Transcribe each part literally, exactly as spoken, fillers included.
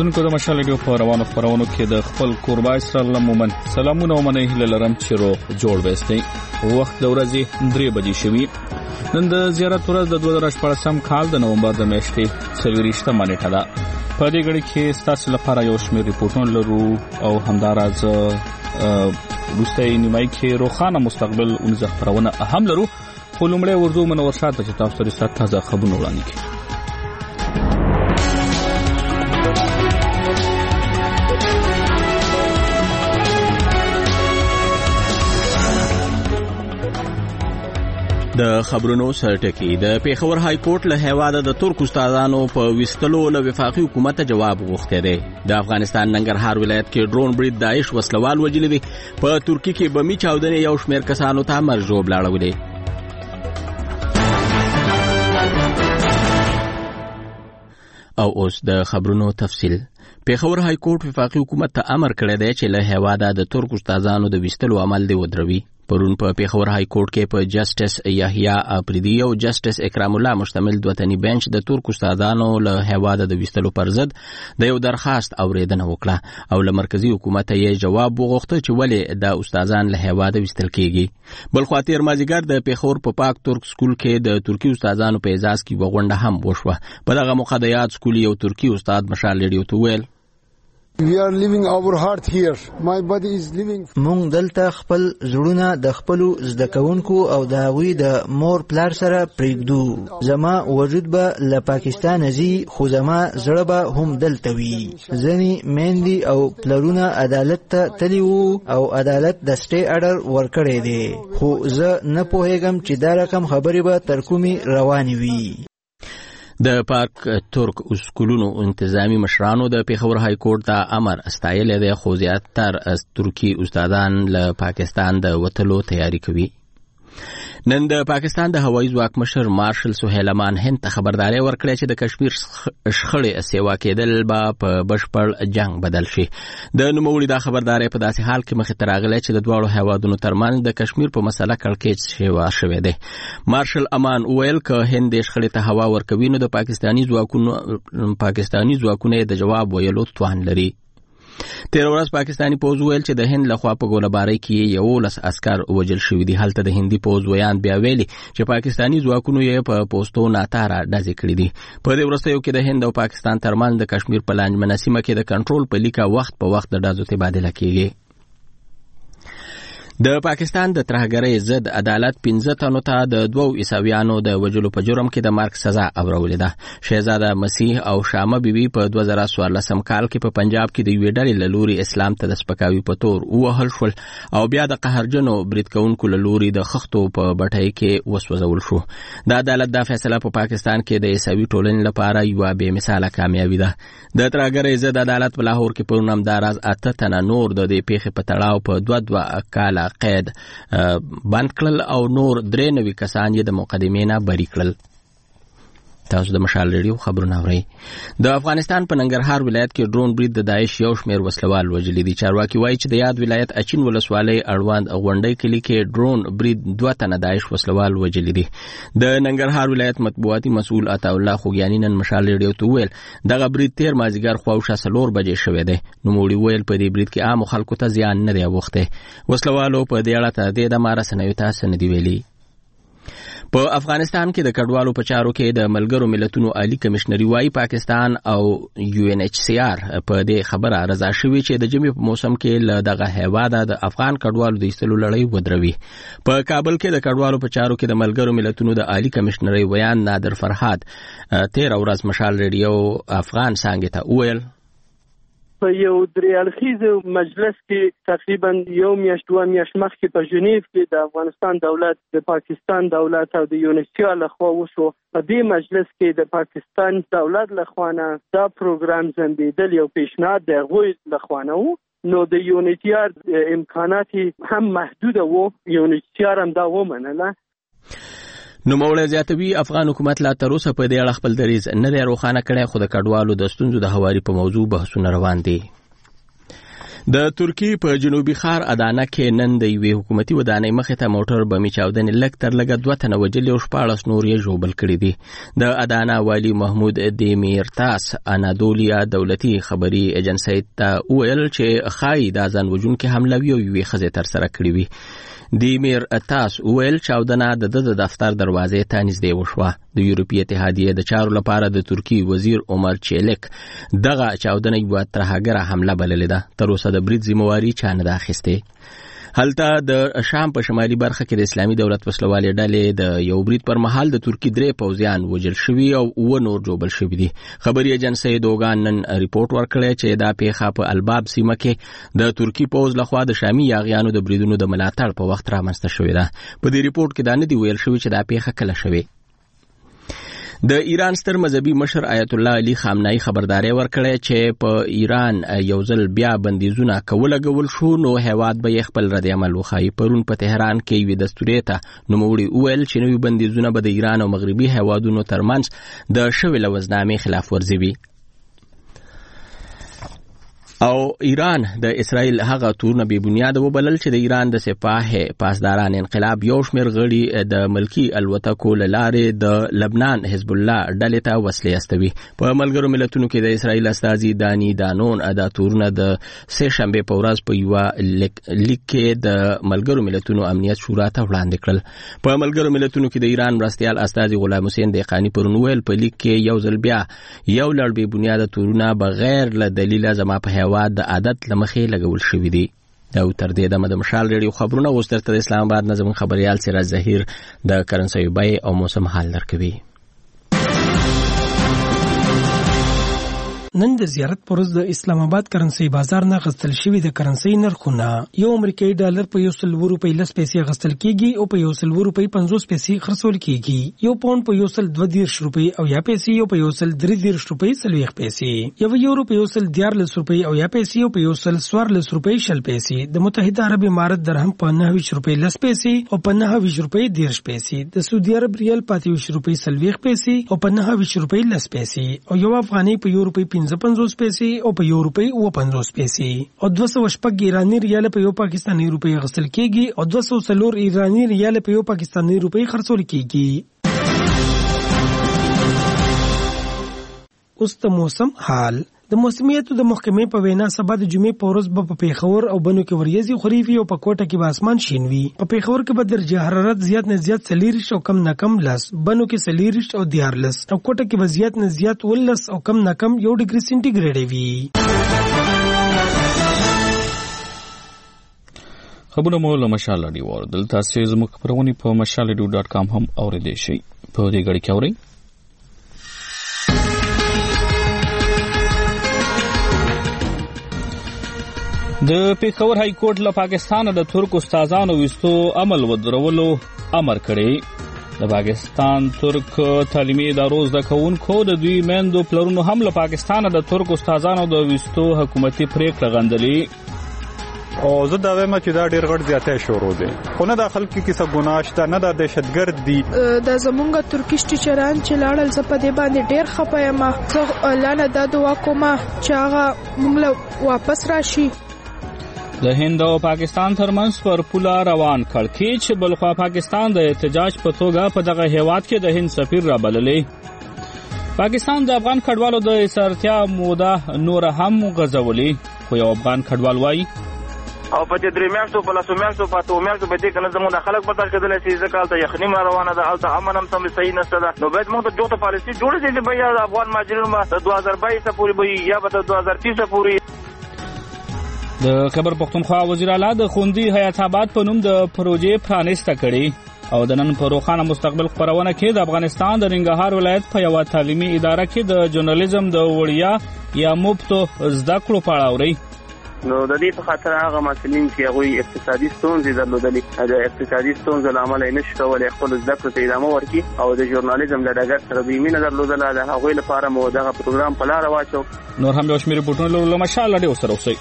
اوریدونکو د مشال ریډیو په روانو خبرونو کې د خپل قربا اسرائیل مومن سلامونه ومنه هله لرم چې رو جوړ وستي وخت د ورځې درې بجې شوي. نن د زیارت ورځ د دوه زره شپږم کال د نومبر د میاشتې څلوېښتمه نیټه ده. په دې غړي کې ستاسو لپاره یو شمېر ریپورتونه لرو او همداراز وروستۍ نیمایي کې روښانه مستقبل اونځه خبرونه هم لرو. خو لومړی ورځو منور شاته چې تاسو ته تازه خبرونه وړاندې کړو. د خبرونو سرټکی د پیښور های کورټ له هیواده د ترک استادانو په وستلو له وفاقي حکومت جواب غوښته دی. د افغانستان ننګرهار ولایت کې ډرون برید داعش وسلوال وجلی دی. په ترکی کې بمی چاودنې یو شمېر کسانو ته مرګ ژوبلاړولې. او اوس د خبرونو تفصیل. پیښور های کورټ وفاقي حکومت ته امر کړی دی چې له هیواده د ترک استادانو د وستلو عمل دی ودروي. پرون په پیښور های کورټ کې په جسټس یحیی افریدی او جسټس اکرام الله مشتمل دوه تنی بنچ د ترک استادانو له هیواده د وستلو پر ضد د یو درخواست اوریدنه وکړه او له مرکزی حکومت یې جواب وغوښته چې ولې د استادان له هیواده وستل کیږي. بل خوا تیر مازیګر د پیښور په پاک ترک سکول کې د ترکی استادانو په اعزاز کې وغونډه هم وشوه. په دغه موقع د یاد سکول یو ترکی استاد مشال ریډیو ته ویل We are living our heart here. My body is living. مونږ دلته خپل زړونه د خپلو زده کوونکو او د هغوی د مور پلار سره پرېږدو. زما وجود به له پاکستان ځي خو زما زړه به هم دلته وي. ځینې میندې او پلرونه عدالت ته تللي وو او عدالت د سټې اډر ورکړی دی خو زه نه پوهېږم چې دا رقم خبرې به تر کومې روانې وي. د پاک ترک اسکولونو انتظامی مشرانو د پیښور های کورټ ته امر استایلی دی خو زیاتر ترکی استادان له پاکستان د وتلو تیاری کوي. نن د پاکستان د هوایي ځواک مشر مارشل سهیل امان هند ته خبرداري ورکړه چې د کشمیر شخړې سیوا کېدل به په بشپړ جنگ بدل شي. د نوموړي دا خبرداري په داسې حال کې مخې ته راغلی چې د دواړو هیوادونو ترمنځ د کشمیر په مسله کړکېچ شوی شوی دی. مارشل امان وویل که هند شخړې ته هوا ورکوي نو د پاکستاني ځواکونو پاکستاني ځواکونه د جواب ویلو توان لري. تیر ورځ پاکستانی پوز ویل چې د هند لخوا په ګوله‌بارۍ کې یولس عسکر وژل شوي دي. هلته د هندي پوز ویان بیا ویلي چې پاکستانی ځواکونو یې په پوسټو ناتاره ډزې کړې دي. په دې وروستیو کې د هند او پاکستان ترمنځ د کشمیر په لانجمنه سیمه کې د کنټرول په لیکه وخت په وخت د ډزو تبادله کېږي. د پاکستان د ترهګرۍ ضد عدالت پنځه تنو ته د دوو عیسویانو د وژلو په جرم کې د مرګ سزا اورولې ده. شهزاده مسیح او شامه بیبي په دوه زره څوارلسم کال کې په پنجاب کې د یوې ډلې له لوري اسلام ته د سپکاوي په تور ووهل شول او بیا د قهرجنو برید کوونکو له لوري د خښتو په بټۍ کې وسوځول شو. د عدالت دا فیصله په پاکستان کې د عیسوي ټولنې لپاره یوه بې مثاله کامیابي ده. د ترهګرۍ ضد عدالت په لاهور کې پرون همداراز اته تنه نور د دې پیښې په تړاو په دوه دوه کاله قید بند کړل او نور درې نوي کسان یې د مقدمې نه بری کړل. تاسو د مشال ریډیو خبرونه اورئ. د افغانستان په ننګرهار ولایت کې ډرون برید د داعش یو شمېر وسلوال وژلي دي. چارواکي وایي چې د یاد ولایت اچین ولسوالۍ اړوند غونډۍ کلي کې ډرون برید دوه تنه داعش وسلوال وژلي دي. د ننګرهار ولایت مطبوعاتي مسؤل عطاالله خوږیاني نن مشال ریډیو ته وویل دغه برید تیر مازدیګر خواوشا څلور بجې شوی دی. نوموړي وویل په دې برید کې عامو خلکو ته زیان نه دی اوښتی. وسلوالو په دې اړه تر دې دمه رسنیو ته څه نه دي ویلي. په افغانستان کې د کډوالو په چارو کې د ملګرو ملتونو عالی کمشنري وايي پاکستان او یو ان ایچ سی آر په دې خبره رضا شوي چې د ژمي په موسم کې له دغه هیواده د افغان کډوالو د ایستلو لړۍ ودروي. په کابل کې د کډوالو په چارو کې د ملګرو ملتونو د عالی کمشنري ویان نادر فرهاد تیر ورځ مشال ریډیو افغان څنګه ته ویل په یو درې اړخیز مجلس کې تقریبا یو میاشت دوه میاشت مخکې په ژنیف کې د افغانستان دولت د پاکستان دولت او د یونیسیو لخوا وشو. په دې مجلس کې د پاکستان دولت لخوا نه دا پروګرام زندیدل یو پیشنهاد د هغوی لخوا نه و. نو د یونیسیو امکانات هم محدود وو. یونیسیو هم دا ومنله. نوموړی زیاتوي افغان حکومت لا تر اوسه په دې اړه خپل دریځ نه دی روښانه کړی خو د کډوالو د ستونزو د هواري په موضوع بحثونه روان دي. د ترکی په جنوبي ښار ادانه کې نن د یوې حکومتي ودانۍ مخې ته موټر بمي چاودنې لږ تر لږه دوه تنه وژلي او شپاړس نور یې ژوبل کړي دي. د ادانه والي محمود دیمیرتاس انادولیا دولتي خبري ایجنسۍ ته وویل چې ښایي دا ځان وژونکې حمله وي او یوې ښځې ترسره کړې وي. دیمیر تاس ویل چاودنه د د دفتر دروازې ته نږدې وشوه. د یورپي اتحادیې د چارو لپاره د ترکی وزیر عمر چیلک دغه چاودنه یوه ترهګره حمله بللې ده. تر اوسه د برید ذمہواري چا نه ده اخیستې. هلته د شام په شمالي برخه کې د اسلامي دولت وسلوالې ډلې د یو برید پر مهال د ترکی درې پوځیان وژل شوي او اووه نور ژوبل شوي دي. خبري ایجنسۍ دوګان نن ریپورټ ورکړی چې دا پیښه په الباب سیمه کې د ترکی پوځ لخوا د شامي یاغیانو د بریدونو د ملاتړ په وخت رامنځته شوې ده. په دې ریپورټ کې دا نه دي ویل شوي چې دا پیښه کله شوې. د ایران ستر مذهبي مشر آیت الله علي خامنه‌ای خبرداري ورکړې چې په ایران یو ځل بیا بندیزونه کولګول شو نو هیواد به خپل رد عمل وخایي. پرون په تهران کې یوې دستوري ته نوموړي وویل چې نوي بندیزونه به د ایران او مغربي هیوادونو ترمنځ د شوې لوزنامې خلاف ورزي وي. او ایران د اسرائیل هغه تورونه بې بنیاده وبلل چې د ایران د سپاه پاسداران انقلاب یو شمېر غړي د ملکي الوتکو له لارې د لبنان حزب الله ډلې ته وسلې استوي. په ملګرو ملتونو کې د اسرائیل استازي دانی دانون دا تورونه د سه شنبې په ورځ په یوه لیک کې د ملګرو ملتونو امنیت شورا ته وړاندې کړل. په ملګرو ملتونو کې د ایران مرستیال استازي غلام حسین دیقانی پرون ویل په لیک کې یو ځل بیا یو لړ بې بنیاده تورونه بغیر له دلیله زما په هیواد د عادت لمخې لګول شوي دي. او تر دې دمه د مشال ریډیو خبرونه اوس درته د اسلام آباد نه زموږ خبريال سراج ظهیر د کرنسۍ بیې او موسم حال درکوي. نن د زیارت پروز د اسلام آباد کرنسۍ بازار نه غستل شوی د کرنسۍ نرخونه یو امریکایي ډالر په یو سل روپۍ لس پیسې غستل کیږي او په یو سل روپۍ پنځوس پیسې خرڅول کیږي. یو پاوند په یو سل دوه دیرش روپۍ او یا پیسې یو په یو سل درې دیرش روپۍ څلوېښت پیسې. یو یورو په یو سل دیارلس روپۍ او یا پیسې یو په یو سل څوارلس روپۍ شل پیسې. د متحده عرب امارت درهم په نهه ویشت روپۍ لس پیسې او په نهه ویشت روپۍ دیرش پیسې. د سعودي عرب ریال په اته ویشت روپۍ څلوېښت پیسې او په نهه ویشت روپۍ لس پیسې. او یو افغانۍ په یو روپۍ پنځوس پیسې او په یو روپۍ اوه پنځوس پیسې. او دوه سوه شپږ ایراني ریال په یو پاکستاني روپۍ غسل کیږي او دوه سوه څلور ایراني ریال په یو پاکستاني روپۍ خرڅول کیږي. اوس د موسم حال. د موسمیاتو د محکمې په وینا سبا د جمعې په ورځ به په پیښور او بنو کې وریځې خوريږي او په کوټه کې به اسمان شین وي. په پیښور کې به درجه حرارت زیات نه زیات څلېرویشت او کم نه کم لس، بنو کې څلېرویشت او دیارلس، او کوټه کې به زیات نه زیات ولس او کم نه کم یو ډیګري سینټیګریډ وي. خبرونه مو له مشال راډیو اوریدل. تاسو زموږ خبرونه په مشال راډیو ډاټ کام هم اوریدئ شئ. په دې غړي کې اورئ. د پیښور های کورټ له پاکستان د ترک استادانو وستو عمل ودرولو امر کړی. د پاکستان ترک تعلیمي ادارو زده کوونکو د دوی میندو پلرونو هم له پاکستان د ترک استادانو د وستو حکومتي پریکړه غندلې. او زه دا وایم چې دا ډیر غټ زیاتې شروع دي، خو نه د خلک کې څه ګناه شته، نه د دهشتګرد دي. د زمونږ ترکیش ټیچران چې لاړل زه په دې باندې ډیر خپه یم. زه الله نه دا دعا کوم چې هغه موږ له واپس راشي. د هند او پاکستان ترمنځ پر پوله روان کړکېچ بلخوا پاکستان د احتجاج په توګه په دغه هیواد کې د هند سفیر را بللې. پاکستان د افغان کډوالو د اسارتیا موده نور هم غځولې، خو یو افغان کډوال وایي او په دې درې میاشتو په لاسو میاشتو په اتو میاشتو په دې کنه زموږ خلک پتا کېدل چې ځکه حالت یخني ما روانه ده، حالت امن هم سم صحیح نشته ده. نو باید موږ ته جوړه پالیسي جوړه شي چې بیا د افغان مهاجرینو ما د دوه هزار بایس پورې به یا به د دوه هزار تیس پورې. د خبر پښتونخوا وزیر اعلی د خوندي حیات آباد په نوم د پروژې پرانیسته کړي او د نن په روښانه مستقبل خبرونه کې د افغانستان د ننګرهار ولایت په یو تعلیمي اداره کې د ژورنالیزم د وړیا یا مفتو زده کړو په اړه اوري. نو د دې په خاطر هغه مسلمان چې هغه اقتصادي ستونزې درلودلې د اقتصادي ستونزو له امله نشي کولای خپل زده کړو ته ادامه ورکړي او د ژورنالیزم له ډګر سره به مینه درلودله، د هغوی لپاره مو دغه پروګرام په لاره واچو. نور هم یو شمېر رپورټونه لرو له مشال راډیو سره اوسئ.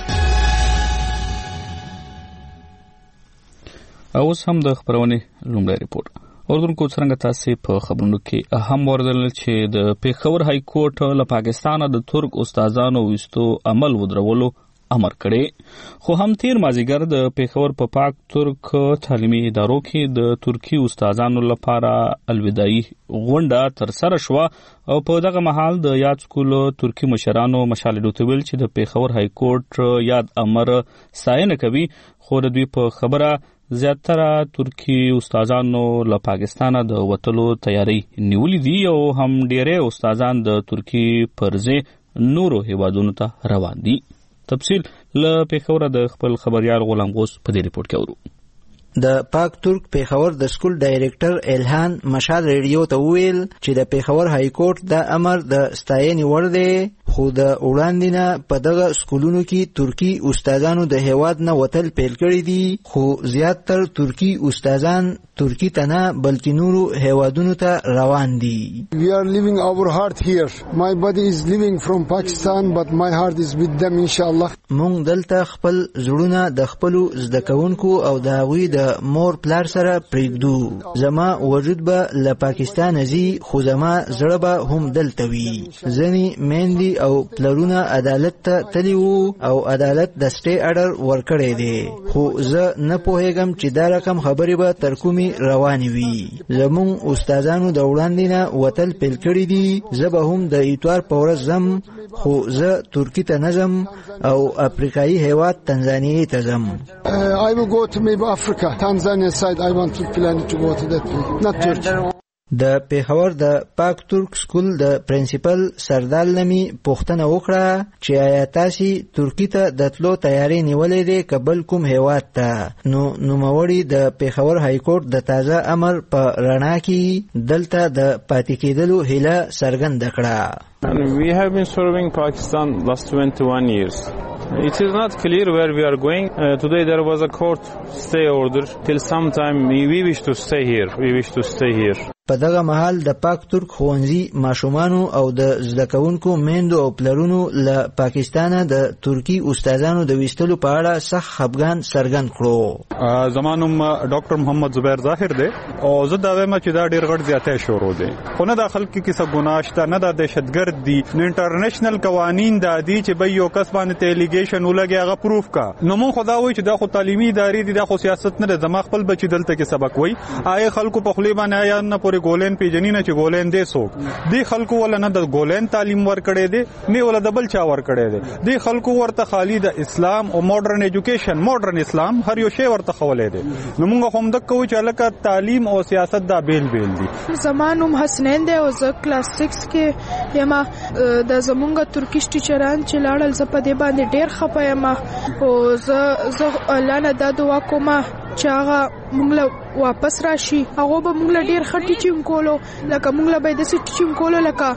اوس هم د خبرونې لومړی ریپورت. اردوونکو څرنګه تاسو په خبرونو کې اهم وردل چې د پیښور های کورټ له پاکستان د ترک استادانو وستو عمل ودرولو امر کړي. خو هم تیر مازیګر د پیښور په پاک ترک تعلیمي ادارو کې د ترکی استادانو لپاره الوداعي غونډه تر سره شوه او په دغه مهال د یاد سکول ترکی مشرانو مشال ډوتویل چې د پیښور های کورټ یاد امر ستاینه کوي، خو د دوی په خبره زیاتره ترکی استادانو له پاکستانه د وتلو تیاری نیولې دي او هم ډېری استادان د ترکی پرځې نورو هیوادونو ته روان دي. تفصیل له پیښور د خپل خبريال غلام غوث په دې ریپورت کې ورو. د پاک ترک پیښور د سکول ډایریکټر الهان مشال ریډیو ته ویل چې د پیښور های کورټ د امر د ستاینې وړ دی، خو د وړاندې نه په دغه سکولونو کې ترکی استادانو د هیواد نه وتل پیل کړي دي، خو زیاتر ترکی استادان ترکی ته نه بلکې نورو هیوادونو ته روان دي. We are living our heart here. My body is living from Pakistan but my heart is with them inshallah. مونږ دلته خپل زړونه د خپلو زده کوونکو او د هغوی د مور پلار سره پرېږدو. زما وجود به له پاکستان ځي، خو زما زړه به هم دلته وي. ځینې میندې او پلرونه عدالت ته تللي وو او عدالت د سټې اډر ورکړی دی، خو زه نه پوهېږم چې دا رقم خبرې به تر کومې روانې وي. زموږ استادانو د وړاندې نه وتل پیل کړي دي. زه به هم د اتوار په ورځ ځم، خو زه ترکی ته نه ځم او افریقایي هیواد تنزانیې ته ځم. I will go to maybe Africa, Tanzania side. I want to plan to go to that place, not Turkey. د پیښور د پاک ترک سکول د پرنسپل سردال نمی پوښتنه وکړه چې آیا تاسې ترکی ته د تلو تیاری نیولې دی که بل کوم هیواد ته؟ نو نوموړي د پیښور های کورټ د تازه امر په رڼا کې دلته د پاتې کېدلو هیله څرګنده کړه. And we have been serving Pakistan last twenty-one years. It is not clear where we are going. Uh, today there was a court stay order. Till some time we, we wish to stay here. We wish to stay here. په دغه مهال د پاک ترک ښوونځي ماشومانو او د زده کوونکو میندو او پلرونو له پاکستانه د ترکی استادانو د ویستلو په اړه سخت خفګان څرګند کړو. زما نوم ډاکټر محمد زبیر ظاهر دی او زه دا وایم چې دا ډېر غټ زیاتی شروع دی، خو نه د خلک کې څه ګناه شته، نه د دهشتګرد دي، نه انټرنیشنل قوانین دا دي چې به یو کس باندې ته الیګیشن ولګي هغه پروف کا. نو مونږ خو دا وایو چې دا خو تعلیمي ادارې دي، دا خو سیاست نه دی. زما خپل بچي دلته کې سبق وایي، آیا خلکو په خولې باندې آیا نه پورې ګولین پیژني نه چې ګولین دی څوک دی. خلکو ولا نه د ګولین تعلیم ورکړی دی، نه ولا د بل چا ورکړی دی. دی خلکو ورته خالی د اسلام او ماډرن ایجوکیشن، ماډرن اسلام هر یو شی ورته خولې دی. نو موږ هم د کوو چې لکه تعلیم او سیاست دا بیل بیل دي. زمانوم حسنین دی او زه کلاس سکس کې یم. د زمونږ ترکیش ټیچران چې لاړل زه په دې باندې ډېر خفه یم او زه زه الله نه دا دعا کوم چې هغه موږ له واپس راشي. هغه به موږ له ډېر ښه ټیچینګ کولو، لکه موږ له به یې داسې ټیچینګ کولو لکه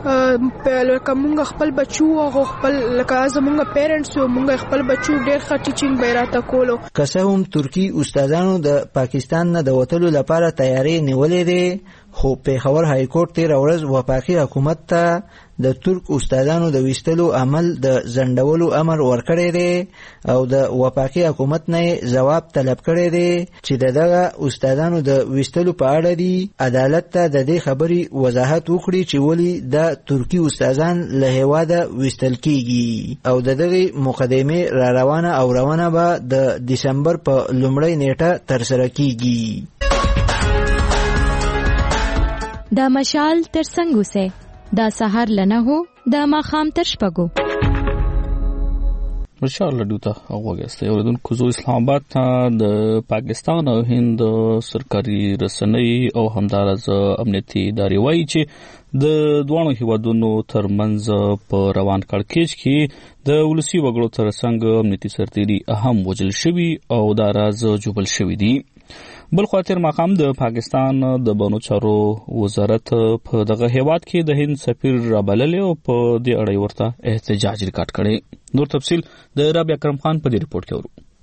لکه موږ خپل بچو هغه خپل لکه زموږ پیرنټس یو موږ خپل بچو ډېر ښه ټیچینګ به یې راته کولو. که څه هم ترکي استادانو د پاکستان نه د وتلو لپاره تیاری نیولې دی، خو پیښور های کورټ تېره ورځ وفاقي حکومت ته د ترک استادانو د ویستلو عمل د ځنډولو امر ورکړی دی او د وفاقي حکومت نه ځواب طلب کړی دی چې د دغه استادانو د ویستلو په اړه دی عدالت ته د دې خبرې وضاحت وکړي چې ولې د ترکي استادان له هیواده ویستل کیږي او د دغې مقدمې را روانه او روانه به د دسمبر په لومړۍ نیټه ترسره کیږي. دا مشال تر څنګه سه دا سحر لنه هو دا ماخام تر شپګو مشال لډوتا اوګسته یو دن کوزو اسلام آباد ته د پاکستان او هند سرکاري رسنۍ او همدارز امنیتي ادارې وایي چې د دوه هیوادونو ترمنځ په روان کړکېچ کې د ولسی وګړو ترڅنګ امنیتي سرتیري اهم وجل شوی او دا راز جوبل شوی دی. بل خاطر مقام د پاکستان د بانو چارو وزارت په دغه هیواد کې د هند سفیر رابلل او په دې اړه ورته احتجاج ریکارډ کړي. نور تفصیل د رابعه اکرم خان په دې ریپورت کې ورو.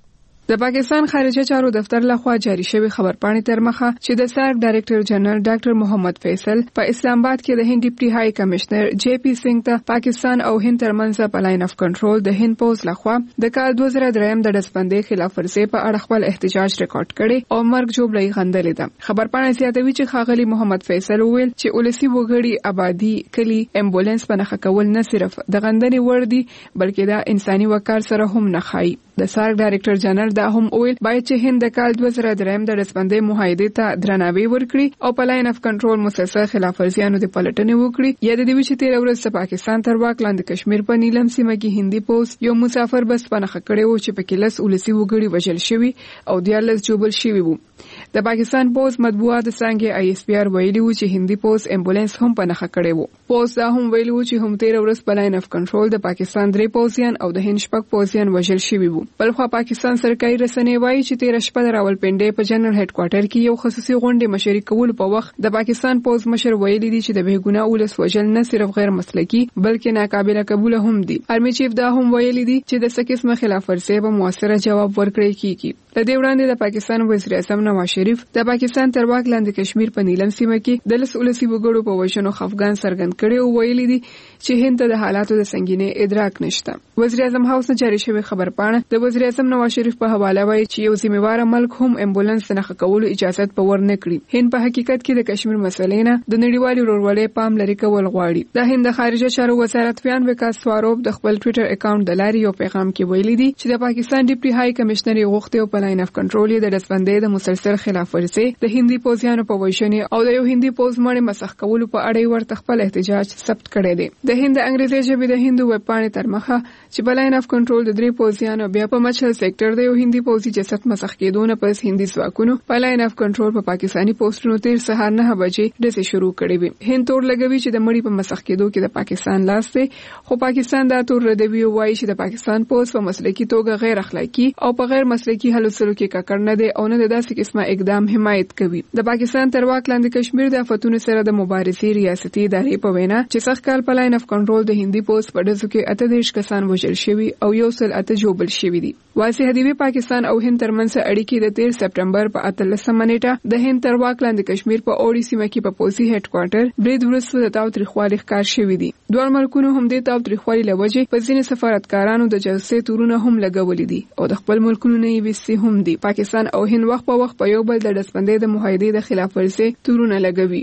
د پاکستان خارجه چارو دفتر لخوا جاری شوی خبرپاڼې تر مخه چې د سارک ډایریکټر جنرال ډاکټر محمد فیصل په اسلام آباد کې د هند ډیپټي های کمشنر جے پی سنگ ته پاکستان او هند ترمنځ په لاین اف کنټرول د هند پوز لخوا د کال دوه زره درې د ډسبندۍ خلاف ورزي په اړه خپل احتجاج ریکارډ کړي او مرګ جوړلې غندلې ده. خبرپاڼه زیاتوي چې خاغلی محمد فیصل وویل چې ولسی وګړي آبادی کلی امبولانس په نخښه کول نه صرف د غندنې وړ دي بلکې دا انساني وقار سره هم نه خایي. د سارک ډایریکټر جنرال دا هم ویل باید چې هند د کال دوه زره درې د ډسبندۍ معاهدې ته درناوی ورکړي او په لاین اف کنټرول مسلسل خلاف ورزیانو د پلټنې وکړي. یا د دې چې تیر ورځ د پاکستان تر واک لاندې کشمیر په نیلم سیمه کې هندي پوس یو مسافر بس په نخښه کړی و چې په کې لس ولسی وګړي وژل شوي او دیارلس جوبل شوي وو. د پاکستان پوز مطبوعات څنګه آی ایس پی آر ویلي و چې هندي پوز امبولانس هم په نخښه کړی وو. پوز دا هم ویلي و چې هم تیر ورځ په لاین اف کنټرول د پاکستان درې پوزیان او د هند شپږ پوزیان وژل شوي وو. بلخو پاکستان سرکاري رسنۍ وایي چې تیر شپه د راولپنډۍ په جنرال هډ کوارټر کې یو خصوصي غونډه مشري کول په وخت د پاکستان پوز مشر ویلي دي چې د بهګونه ولس وژل نه صرف غیر مسلکي بلکې ناقابل قبول هم دي. آرمي چیف دا هم ویلي دي چې د سکه خلاف ورزي په موثره جواب ورکړي کیږي. د دې وړاندې د پاکستان وزیر اعظم نواز شریف د پاکستان تر واک لاندې کشمیر په نیلم سیمه کې د لس ولسی وګړو په وژنو خفګان څرګند کړي او ویلي دي چې هند ته د حالاتو د سنگینې ادراک نشته. وزیر اعظم هاوس نه جاری شوی خبرپاڼه د وزیر اعظم نواز شریف په حواله وایي چې یو ذمہوار ملک هم امبولانس نه خکولو اجازه په ور نه کړی. هند په حقیقت کې د کشمیر مسلې نه د نړیوالو ورورولۍ پام لري کول غواړي. د هند خارجه چارو وزارت ویان وکاس سواروب د خپل ټوئیټر اکاونټ د لارې یو پیغام کې ویلي دي چې د پاکستان ډیپټي های کمشنر غوښتي او په لاین اف کنټرول د ډسبندۍ د مسلسل خلاف ورزي د هندي پوزیانو په وژنې او د یو هندي پوز مړ مسخ کولو په اړه ورته خپل احتجاج ثبت کړی دی. د هند انګریزي ژبې د هندو ویب پاڼې تر مخه چې په لاین اف کنټرول د درې پوزیانو بیا په مچل سېکټر د یو هندي پوزي جسد مسخ کېدونه پس هندي ځواکونو په لاین اف کنټرول په پاکستاني پوسټونو تیر سهار نه بجې ډزې شروع کړې وي. هند تور لګوي چې د مړي په مسخ کېدو کې د پاکستان لاس دی خو پاکستان دا تور ردوي وایي چې د پاکستان پوز په مسلکي توګه غیر اخلاقی او په غیر مسلکي هلو سلو کې ککړ نه دی او نه د داسې قسمه اقدام حمایت کوي. د پاکستان تر واک لاندې کشمیر د آفتونو سره د مبارزې ریاستي ادارې په وینا چې سخت کال په لاین اف کنټرول د هندي پوز په ډزو کې اته دیرش کسان وژل شوي او یو سل اته جوبل شوي دي. واسع حدیبي پاکستان او هند ترمنځ اړیکې د تیر سپټمبر په اتلسمه نیټه د هند تر واک لاندې کشمیر په اوړي سیمه کې په پوزي هډ کوارټر برید وروسته د تاوتریخوالي ښکار شوي دي. دوه ملکونو هم د تاوتریخوالي له وجې په ځینې سفارتکارانو د جاسوسۍ تورونه هم لګولي دي او د خپل ملکونو نه یې ویسي هم دي. پاکستان او هند وخت په وخت په یو بل د ډسبندۍ د معاهدې د خلاف ورزي تورونه لګوي.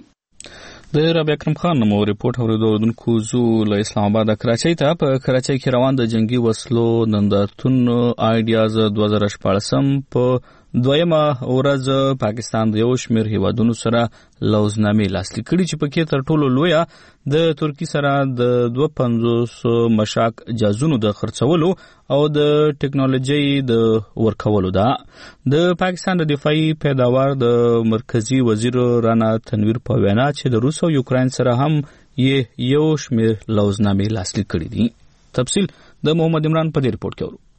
د ربیع اکرم خان نومو ریپورت اوریدونکو زو له اسلام آباد کراچۍ ته. په کراچۍ کې روان د جنگي وسلو نندارتون آیډیاز دوه زره شپاړسم په دویمه ورځ پاکستان د یو شمېر هیوادونو سره لوزنامې لاسلیک کړي چې پکې تر ټولو لویه د ترکی سره د دوه پنځوس مشاک جازونو د خرڅولو او د ټیکنالوژي د ورکولو ده. د پاکستان د دفاعي پیداوار د مرکزی وزیر رانا تنویر په وینا چې د روس او یوکرين سره هم یې یو شمېر لوزنامې لاسلیک کړي دي. تفصیل د محمد عمران په دې ریپورت کې ورو.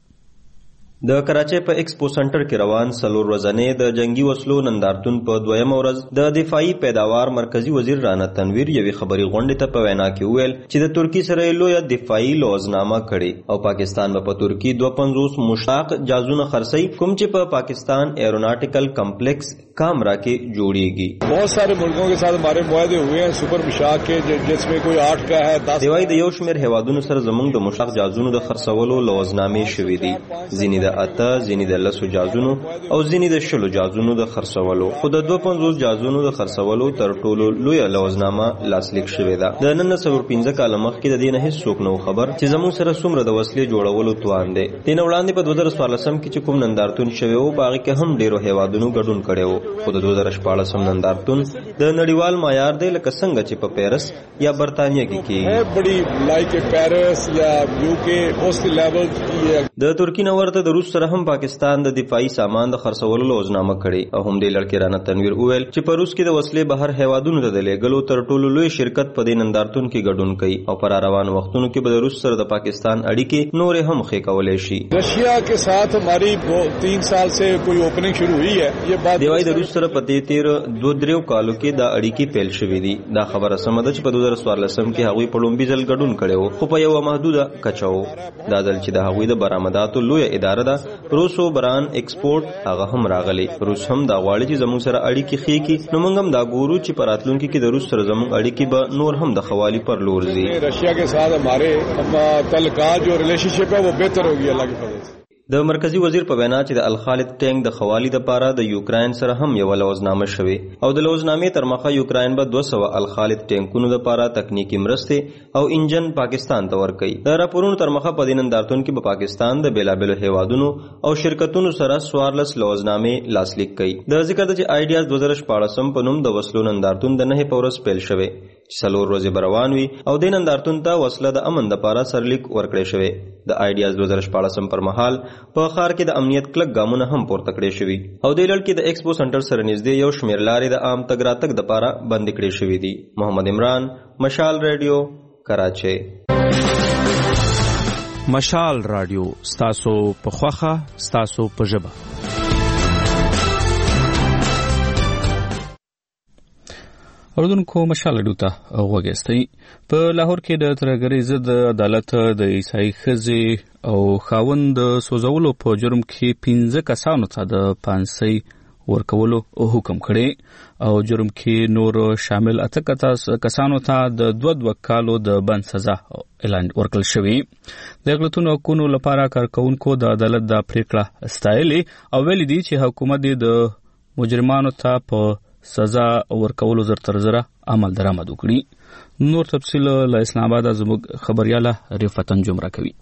د کراچۍ په ایکسپو سنټر کې روان څلور ورځې د جنگي وسلو نندارتون په دویمه ورځ د دفاعي پیداوار مرکزی وزیر رانا تنویر یوې خبري غونډې ته په وینا کې وویل چې د ترکی سره لویه دفاعي لوزنامه کړي او پاکستان په ترکی دوه پنځوس مشتاق جازونه خرڅي کوم چې په پاکستان ایروناټیکل کمپلیکس کامرا کې جوړیږي. بہت سارے ملکوں کے ساتھ ہمارے معاہدے ہوئے ہیں سپر مشاق کے جس میں کوئی آٹھ کا ہے دس دیوای د یو شمېر هیوادونو سره زموږ د مشتاق جازونو د خرڅولو لوزنامې شوې دي. ځینې د اته ځینې د لسو جازونو او ځینې د شلو جازونو د خرڅولو خو د دوه پنځوس جازونو د خرڅولو تر ټولو لویه لوزنامه لاسلیک شوې ده. د نن څلور پنځه کاله مخکې د دې نه هیڅ څوک نه خبر چې زموږ سره څومره د وسلې جوړولو توان دی. دې نه وړاندې په دوه زره څوارلسم کې چې کوم نندارتون شوی و په هغې کې هم ډېرو هیوادونو ګډون کړی و خو د دوه زره شپاړسم نندارتون د نړیوال معیار دی لکه څنګه چې په پیرس یا برطانیه کې کېږي. د ترکي نه ورته د روس سره هم پاکستان د دفاعي سامان د خرڅولو لوزنامه کړي او هم د لړکې رانا تنویر وویل چې په روس کې د وسلې بهر هیوادونو ته د لېږلو تر ټولو لوی شرکت په دې نندارتون کې ګډون کوي او پر روان وختونو کې به د روس سره د پاکستان اړیکې نورې هم ښې کولی شي. رشیا کے ساتھ ہماری تین سال سے کوئی اوپننگ شروع ہوئی ہے. یہ بات دیوای د روس سره په دې تیر دوه دریو کالو کې دا اړیکې پیل شوې دي. دا خبره سمه ده چې په دوه زره څوارلسم کې هغوی په لومبي ځل ګډون کړی و خو په یوه محدوده کچه و. دا ځل چې د هغوی د برآمداتو لویه اداره خبره ده روسو بران ایکسپورټ هغه هم راغلی. روس هم دا غواړي چې زموږ سره اړیکې ښې کړي، نو موږ هم دا ګورو چې په راتلونکي کې د روس سره زموږ اړیکې به نور هم د خوالي پر لور ځي. رشیا के साथ हमारे तल्लुकात जो रिलेशनशिप है वो बेहतर होगी अल्लाह के फضل से. د مرکزی وزیر په وینا چې د الخالد ټینک د خوالي د پاره د یوکراین سره هم یو لوزنامه شوه او د لوزنامې تر مخه یوکراین به دوه سوه الخالد ټینکونو د پاره تکنیکی مرسته او انجن پاکستان ته ورکړي. د راپورونو تر مخه په دینندارتون کې په پاکستان د بیلابلو هیوادونو او شرکتونو سره سوارلس لوزنامې لاسلیک کړي. د ذکر د آیډیاز دوه زره شپاړس په نوم د وسلو نندارتون د نه پورس پیل شوه چې څلور ورځې بروان وي او د نندارتون ته وسله د امن د پاره سرلیک ورکړي شوه. د آیډیاز دوه زره شپاړس پر مهال په ښار کې د امنیت کلک ګامونه هم پورته کړي شوي او د لړ کې د ایکسپو سنټر سره نږدې یو شمېر لارې د عام تګ راتګ د پاره بند کړي شوي دي. محمد عمران، مشال رادیو، کراچۍ. مشال رادیو ستاسو په خوخه ستاسو په ژبه. اردوونکو مشال رادیو ته غوږیستئ. په لاهور کې د ترهګرۍ ضد عدالت د عیسائی ښځې او خاوند د سوځولو په جرم کې پنځه کسانو ته د پانسۍ ورکولو حکم کړی او جرم کې نور شامل اته کسانو ته د دوه دوه کالو د بند سزا اعلان ورکړل شوی. د اقلیتونو حقوقو لپاره کارکونکو د عدالت د پریکړه ستایلې او ویلي دي چې حکومت د مجرمانو ته په سزا ورکولو زر تر زره عمل درآمد وکړي. نور تفصیل له اسلام آباد زموږ خبرياله رفعت انجم راکوي.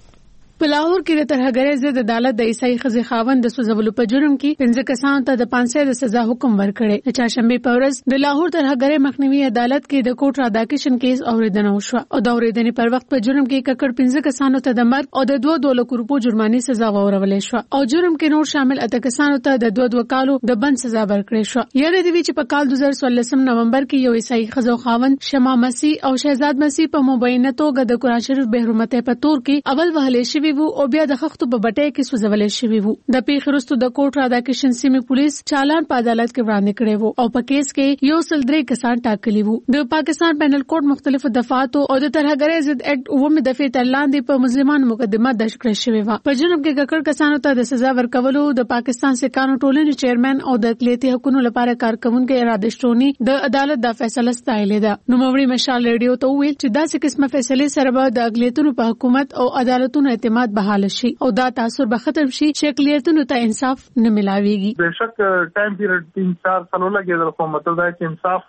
په لاهور کې د ترهګرۍ ضد عدالت د عیسائی ښځې خاوند د سوځولو په جرم کې پنځه کسانو ته د پانسۍ د سزا حکم ورکړی. د چهارشنبې په ورځ د لاهور ترهګرۍ مخنیوي عدالت کې د کوټ راداکشن کیس اوریدنه وشوه او د اوریدنې پر وخت په جرم کې ککړ پنځه کسانو ته د مرګ او د دوه دوه لکو روپو جرمانې سزا ورولې شو او جرم کې نور شامل اته کسانو ته د دوه دوه کالو د بند سزا ورکړې شو. یاد دی چې په کال دوه زره څوارلس نومبر کې یو عیسائی ښځو خاوند شمع مسیح او شهزاد مسیح په مبینه توګه د قرآن شریف به حرمت په تور کې اول وهلې شوی وو او بیا د خښتو په بټۍ کې سوځولې شوی وو. د پیښې وروسته د کوټ راداکشن سیمې پولیس چالان په عدالت کې وړاندې کړی وو او په کیس کې یو سل درې کسان ټاکلي وو. د پاکستان پینل کوډ مختلفو دفعاتو او د ترهګرۍ ضد اکټ اوومې دفعې تر لاندې په مظلومانو مقدمه درج کړې شوې وه. په جرم کې ککړ کسانو ته د سزا ورکولو د پاکستان سکانو ټولنې چیرمن او د اقلیتي حقوقو لپاره کارکونکو ارادشتونی د عدالت د فیصله ستایلې ده. نوموړي مشال ریډیو ته وویل چې داسې قسمه فیصلې سره به د اقلیتونو په حکومت او عدالتونو اعتماد بحال شي او دا تاثر به ختم شي چې اقلیتونو ته انصاف نه ملاويږي. بهشک ټایم پیریډ تین چار سالو لګیدل خو مطلب دا چې انصاف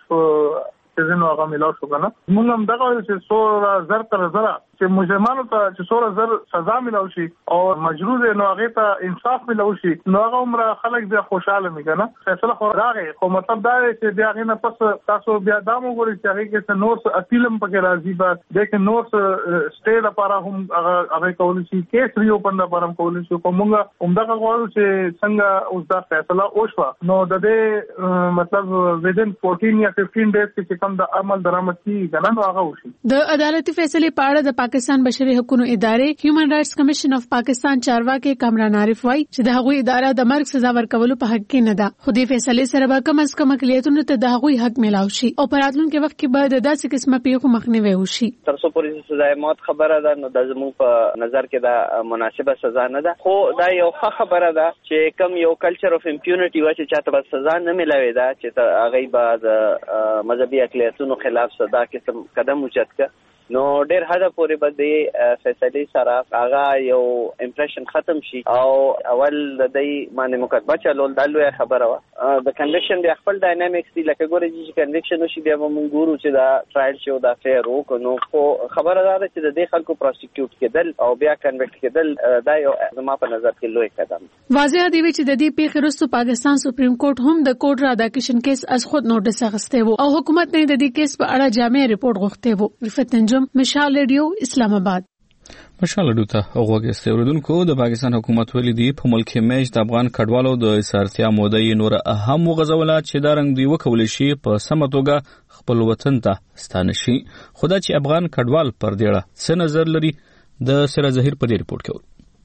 چې زنه هغه ملاو شو کنه. موږ هم دغه چې سوره زر تر زره چې مجرمانو ته چې سوره زر سزا ملاو شي او مجروح نو هغه ته انصاف ملاو شي نو هغه عمر خلک به خوشاله مې کنه. فیصله خو راغی خو مطلب دا چې بیا غینه پس تاسو بیا دا مو ګورئ چې هغه کې نور اپیلم پکې راځي بعد دغه نور سټې لپاره هم هغه هغه کول شي کیس ریو پند لپاره هم کول شي. کومه همدغه غواړو چې څنګه اوس دا فیصله وشوه نو د دې مطلب within fourteen یا fifteen days کې کوم د عمل درآمد کیږي کنه نو هغه وشي. د عدالتي فیصلې په اړه د پاکستان بشري حقوقو ادارې هیومن رائټس کمیشن اف پاکستان چارواکي کامران عارف وایي چې د هغوی اداره د مرګ سزا ورکولو په حق کې نه ده. خو دې فیصلې سره به کم از کم اقلیتونو ته د هغوی حق ملاو شي او په راتلونکي وخت کې به د داسې قسمه پیښو مخنیوي وشي. تر څو پورې سزا موت خبره ده نو د زموږ په نظر کې دا مناسبه سزا نه ده. خو دا یو ښه خبره ده چې کم یو کلچر اف امپیونټي و چې چاته به سزا نه ملاوي ده چې هغه به د مذهبي اقلیتونو خلاف صدا قسم قدم اوچت کړ نو ډېر حد پورې به د فیصلې سره هغه یو امپریشن ختم شي او اول د دې باندې مقدمه چلول د لوی خبره وه. د کنویکشن د خپل ډاینامیکس دی لکه ګورې چې کنویکشن وشي بیا به موږ ګورو چې دا ټرایل شي او دا فیر وکړو نو خو خبره دا ده چې د دې خلکو پروسیکیوټ کېدل او بیا کنویکټ کېدل دا یو زما په نظر کې لوی قدم. واضح دی چې د دې پیښې وروسته پاکستان سپریم کورټ هم د کوټ راداکشن کیس از خود نوټس اخیستی و او حکومت نه د دې کیس په اړه جامع رپورټ غوښتی و. رفعت مشال ریډیو اسلام آباد. مشال ریډیو ته غوږیسته اوریدونکو د پاکستان حکومت ویلي دی په ملک میش د افغان کډوالو د اسارتیا موده یې نور اهم وغځوله چې دا رنګ دی وکول شي په سمه توګه خپل وطن ته ستانه شي. خدا چې افغان کډوال پر دیړه څه نظر لري د سره ظاهر په دې رپورټ کې.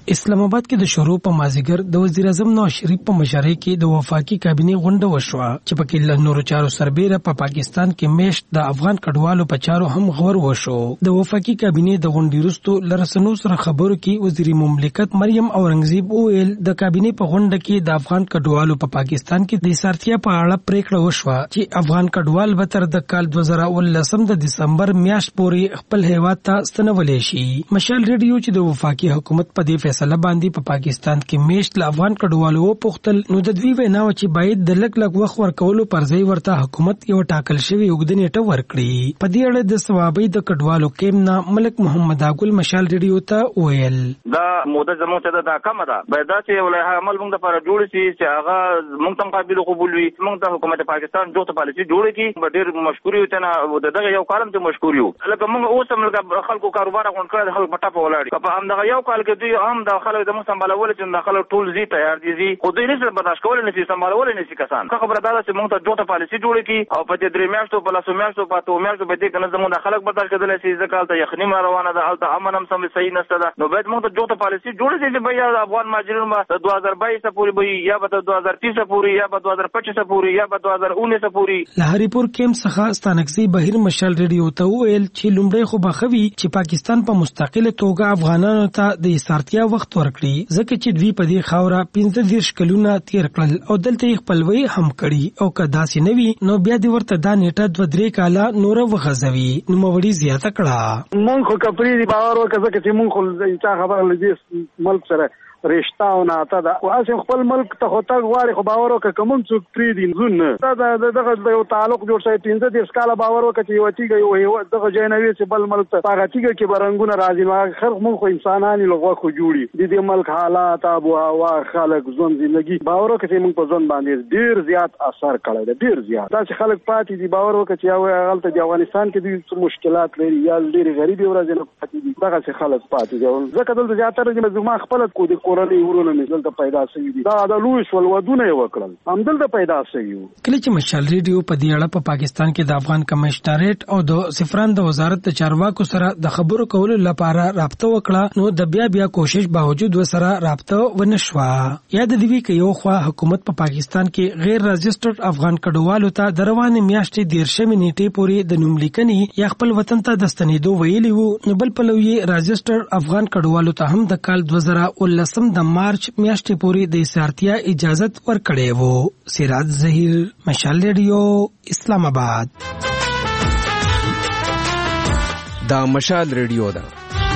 اسلام آباد کې د شروع په مازیګر د وزیر اعظم نواز شریف په مشرۍ کې د وفاقي کابینه غونډه وشوه چې پکې له نورو چارو سربېره په پاکستان کې میشت د افغان کډوالو په چارو هم غور وشو. د وفاقي کابینه د غونډې وروسته لرسنو سره خبرو کې وزیر مملکت مریم اورنګزیب وویل د کابینه په غونډه کې د افغان کډوالو په پاکستان کې د ایثارتیا په اړه پریکړه وشوه چې افغان کډوال به تر د کال دوه زره ولسم د دسمبر میاشت پورې خپل هیواد ته ستنولې شي. مشال ریډیو چې د وفاقي حکومت په دې فیصله باندې په پاکستان کې میشت له افغان کډوالو وپوښتل نو د دوی وینا و چې باید د لږ لږ وخت ورکولو پر ځای ورته حکومت یو ټاکل شوی اوږده نیټه ورکړي. په دې اړه د ثوابي د کډوالو کیمنا ملک محمد اګل مشال ریډیو ته ویل دا موده زموږ ته دا کم ده باید دا چې ولای عمل موږ لپاره جوړ شي چې هغه موږ ته قابل قبول وي. موږ ته حکومت پاکستان جوړه پالیسي جوړه کړي ډېر مشکور یو ته دغه یو کارم ته مشکور یو لکه موږ اوس هم خلکو کاروبار غونډ کړی خلک پټه په ولاړ په هم دغه یو کال کې دوی هم د خلک د مستعملول چې د خلک ټول زی تیار دي زی خو دوی نشي برداشت کولای نشي استعمالول نشي کسان خبره دا چې موږ ته جوړه پالیسي جوړه کی او په دې درې میاشتو په لاسو میاشتو په تو میاشتو به دې کنه زموږ د خلک برداشت کېدل شي ځکه ته یخنی روانه ده البته امن هم سم صحیح نشته ده نو باید موږ ته جوړه پالیسي جوړه شي چې بیا د افغان مهاجرینو په دوه هزار بایس پورې به یا په دوه هزار تیس پورې یا په دوه هزار پچیس پورې یا په دوه هزار انیس پورې له هریپور کیم څخه ستانکسي بهیر مشال ریډیو ته ویل چې لومړی خو بخوي چې پاکستان په مستقله توګه افغانانو ته د ایثارتیا وخت ورکړي ځکه چې دوی په دې خاوره پنځه دېرش کلونه تیر کړل او دلته یې خپلوي هم کړي او که داسې نه وي نو بیا دې ورته دا نیټه دوه درې کاله نوره وغځوي. نوموړي زیاته کړه مونږ خو کپري دي باور وکړه ځکه چې مونږ خو چا خبره لږ ملک سره رشتہ او ناته ده او اسې خپل ملک ته هوتا غواړي خو باور وکړه کوم څوک پری دي زون دا دغه یو تعلق جوړ شي پنځه دېرش کاله باور وکړه چې یو تیګ یو دغه جنوي چې بل ملک ته هغه تیګ کې برنګونه راځي نو خلک مونږ خو انسانان لغوه خو جوړي د دې ملک حالات ابو هوا خلک ژوند ژوندۍ باور وکړه چې مونږ په ژوند باندې ډیر زیات اثر کړی دی ډیر زیات دا چې خلک پاتې دي باور وکړه چې یو غلطه د افغانستان کې د مشکلات لري یا ډیر غریب ورځ نه پاتې دي دغه چې خلک پاتې دي ځکه دلته زیاتره د زما خپل کو د کورنۍ ورونه دلته پیدا شوي دي دا د لوی شول ودونه یې وکړل هم دلته پیدا شوي وو. کله چې مشال ریډیو په دې اړه په پاکستان کې د افغان کمشنریټ او د سفران د وزارت د چارواکو سره د خبرو کولو لپاره رابطه وکړه نو د بیا بیا کوشش باوجود وسره رابطه ونه شوه. یاد دی چې یو خوا حکومت په پا پاکستان کې غیر رجسټرډ افغان کډوالو ته د روانې میاشتې دیرشمې نیټې پورې د نوملیکنې یا خپل وطن ته د ستنېدو ویلي وو نو بل پلو یې رجسټرډ افغان کډوالو ته هم د کال دوه زره ولسم د مارچ میاشتې پورې د ایثارتیا اجازت ورکړې وو. سراج ظهیر مشال ریډیو اسلام آباد. دا مشال ریډیو ده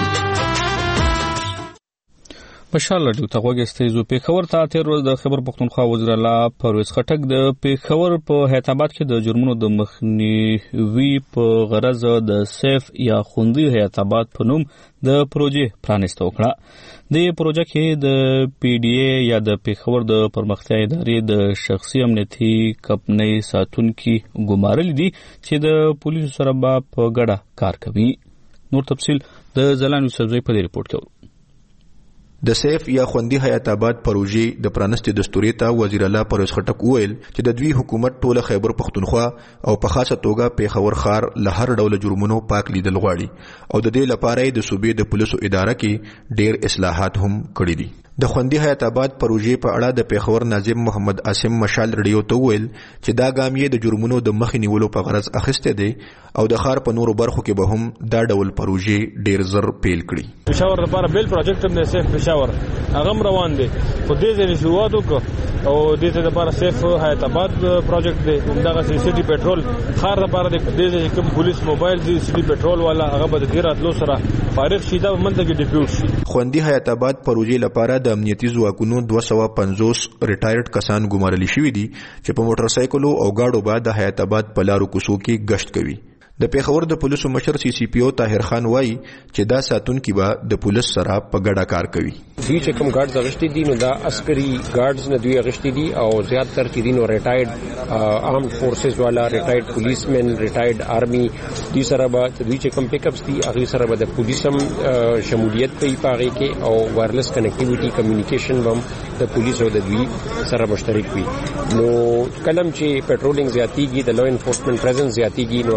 مشال ریډیو ته وګورئ. پیښور ته تیر ورځ د خیبر پښتونخوا وزیر اعلی پرویز خټک د پیښور په حیات آباد کې د جرمونو د مخنیوي په غرض د سیف یا خوندي حیات آباد په نوم د پروژې پرانیسته وکړه. د پروژه کې د پی ډی ای یا د پیښور د پرمختیا ادارې د شخصي امنیتي کمپنۍ ساتونکي ګمارل دي چې د پولیسو سره به په ګډه کار کوي. نور تفصیل د زلان یوسفزئی په ریپورت کې. د سیف یا خوندي حیات آباد پروژې د پرانستې دستوري ته وزیر اعلی پرویز خټک وویل چې د دوی حکومت ټوله خیبر پښتونخوا او په خاصه توګه پیښور ښار له هر ډول جرمونو پاک لیدل غواړي او د دې لپاره د صوبې د پولیسو اداره کې ډېر اصلاحات هم کړي دي. د خوندي حیات آباد پروژې په اړه د پیښور ناظم محمد عاصم مشال ریډیو ته ویل چې دا ګام یې د جرمونو د مخې نیولو په غرض اخیسته دی او د ښار په نورو برخو کې به هم دا ډول پروژې ډیر زر پیل کړي. پېښور لپاره بیل پروجیکټ هم د سیف پېښور هغه روان دی خو دې ځای شروعات وکړو او دې ته لپاره سیف حیات آباد پروجیکټ دی دغه سټي پټرول ښار لپاره د دې ځای کوم پولیس موبایل دی سټي پټرول والا هغه به د دې راتلو سره فارغ شي دا منځ کې ډیپیوټ شي. خوندي حیات آباد پروژې لپاره د امنیتي ځواکونو دوه سوه پنځوس ریټایرډ کسان ګمارل شوي دي چې په موټر سایکلو او گاډو باندې د حیات آباد په لارو کوڅو کې گشت کوي. د پیښور د پولیسو مشر سی سی پی او طاهر خان وایي چې دا ساتونکي به د پولیس سره په ګډه کار کوي. دوی چې کوم ګارډز اغشتي دي نو دا عسکري ګارډز نه دوی اغشتي دي او زیات تر کې دي نو ریټایرډ آرمډ فورسز والا ریټایرډ پولیسمن ریټایرډ آرمي دوی سره به دوی چې کوم پک اپس دي هغه سره به د پولیسم شمولیت کوي پاره کې او وایرلس کنیکټیویټي کمیونیکیشن هم د پولیسو د دوی سره مشترک وي. نو کلم چې پټرولینګ زیاتیږي د لو انفورسمنت پریزنس زیاتیږي نو هغه سره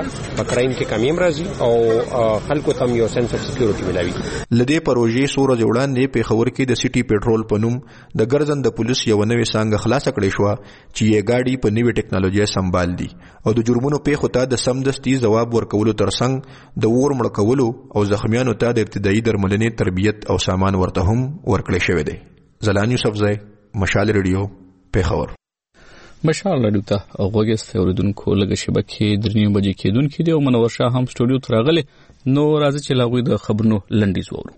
په کرایم کې کمی راځي او خلکو ته یو سنس اف سکیورټي ملوي. لدې پروژې سور جوړان په خبر کې د سټي پېټرول پنوم د ګرځند د پولیس یو نوې څنګه خلاص کړې شو چې یې گاډي په نوې ټکنالوژي سمبال دي او د جرمونو په خطا د سمدستي جواب ورکولو ترڅنګ د ور مړ کولو او زخمیانو ته د ابتدایي درملنې تربیت او سامان ورته هم ورکړل شوی دی. زلان یوسفزئی، مشال ریډیو، پیښور. مشال ریډیو ته غوږی اوریدونکو لږه شبکې درنیو بجې کېدونکې دی او منور شاه هم سټوډیو ته راغلی. نو راځي چې لاغوی د خبرونو لنډیز وورو.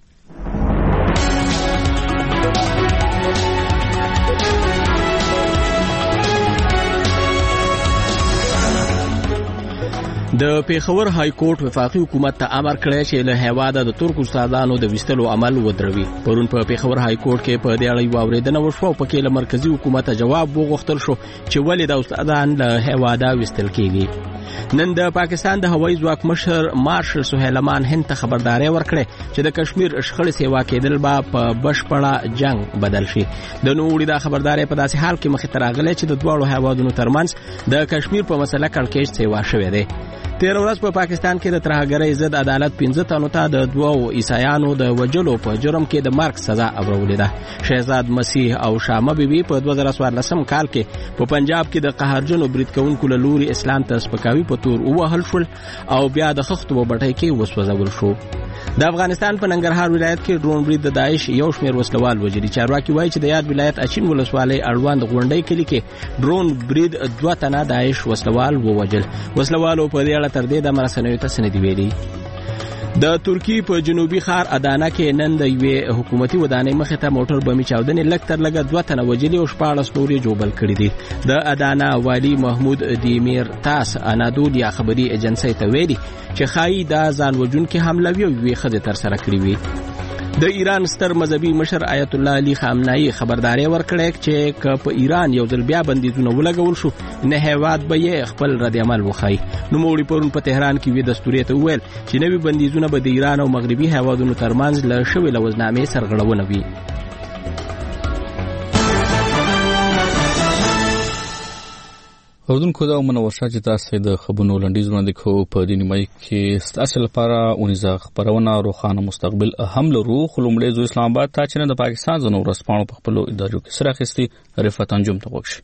د پیښور های کورټ وفاقي حکومت ته امر کړی چې له هیواده د ترک استادانو د وستلو عمل ودروي. پرون په پیښور های کورټ کې په دې اړه یو اوریدنه وشوه او پکې له مرکزی حکومت جواب وغوښتل شو چې ولې د استادان له هیواده وستل کیږي. نن د پاکستان د هوایي ځواک مشر مارشل سهیل امان هند ته خبرداري ورکړه چې د کشمیر شخړې سیوا کېدل به په بشپړه جنگ بدل شي. د نوړي د خبرداري په داسې حال کې مخې ته راغلی چې د دوه هیوادونو ترمنځ د کشمیر په مسله کړکېچ سیوا شوې ده. تیر ورځ په پاکستان کې د ترهګرۍ ضد عدالت پنځه تنو ته د دوو عیسایانو د وجلو په جرم کې د مرګ سزا اورولې ده. شهزاد مسیح او شامه بیبي په دوه زره څوارلسم کال کې په پنجاب کې د قهرجنو برید کوونکو له لوري اسلام ته سپکاوي په تور ووهل شول او بیا د خښتو په بټۍ کې وسوځول شو. د افغانستان په ننګرهار ولایت کې ډرون برید د داعش یو شمېر وسلوال وژلي. چارواکي وایي چې د یاد ولایت اچین ولسوالۍ اړوند غونډۍ کلي کې ډرون برید دوه تنه داعش وسلوال ووژل. وسلوالو په دې اړه تر دې د مرسنیو ته څه نه دي ویلي. د ترکی په جنوبي ښار ادانا کې نن د یوې حکومتي ودانۍ مخې ته موټر بمي چاودنې لږ تر لږه دوه تنه وژلي او شپاړس نور یې ژوبل کړي دي. د ادانا والي محمود دیمیر تاس انادولیا خبري ایجنسۍ ته ویلي چې ښایي دا ځان وژونکې حمله وي او یوې ښځې ترسره کړې وي. د ایران ستر مذهبي مشر آیت الله علي خامنه‌ای خبرداري ورکړه چې که په ایران یو ځل بیا بندیزونه ولګول شو نه هیواد به یې خپل رد عمل وخایي. نو موړي پرون په تهران کې وی دستوري ته ویل چې نوي بندیزونه به د ایران او مغربي هیوادونو ترمنځ له شوې لوزنامې سرغړونه وي. اردوونکو دا منور شاه چې تاسو د خبرونو لنډیز وړاندې کوو په دې نیمه کې ستاسو لپاره اونیزه خبرونه روښانه مستقبل اهم لرو. خو لومړی زو اسلام آباد ته چې د پاکستان زنو ورسپانو په خپل ادارو کې سره اخیستي رفعت انجم ته وښي.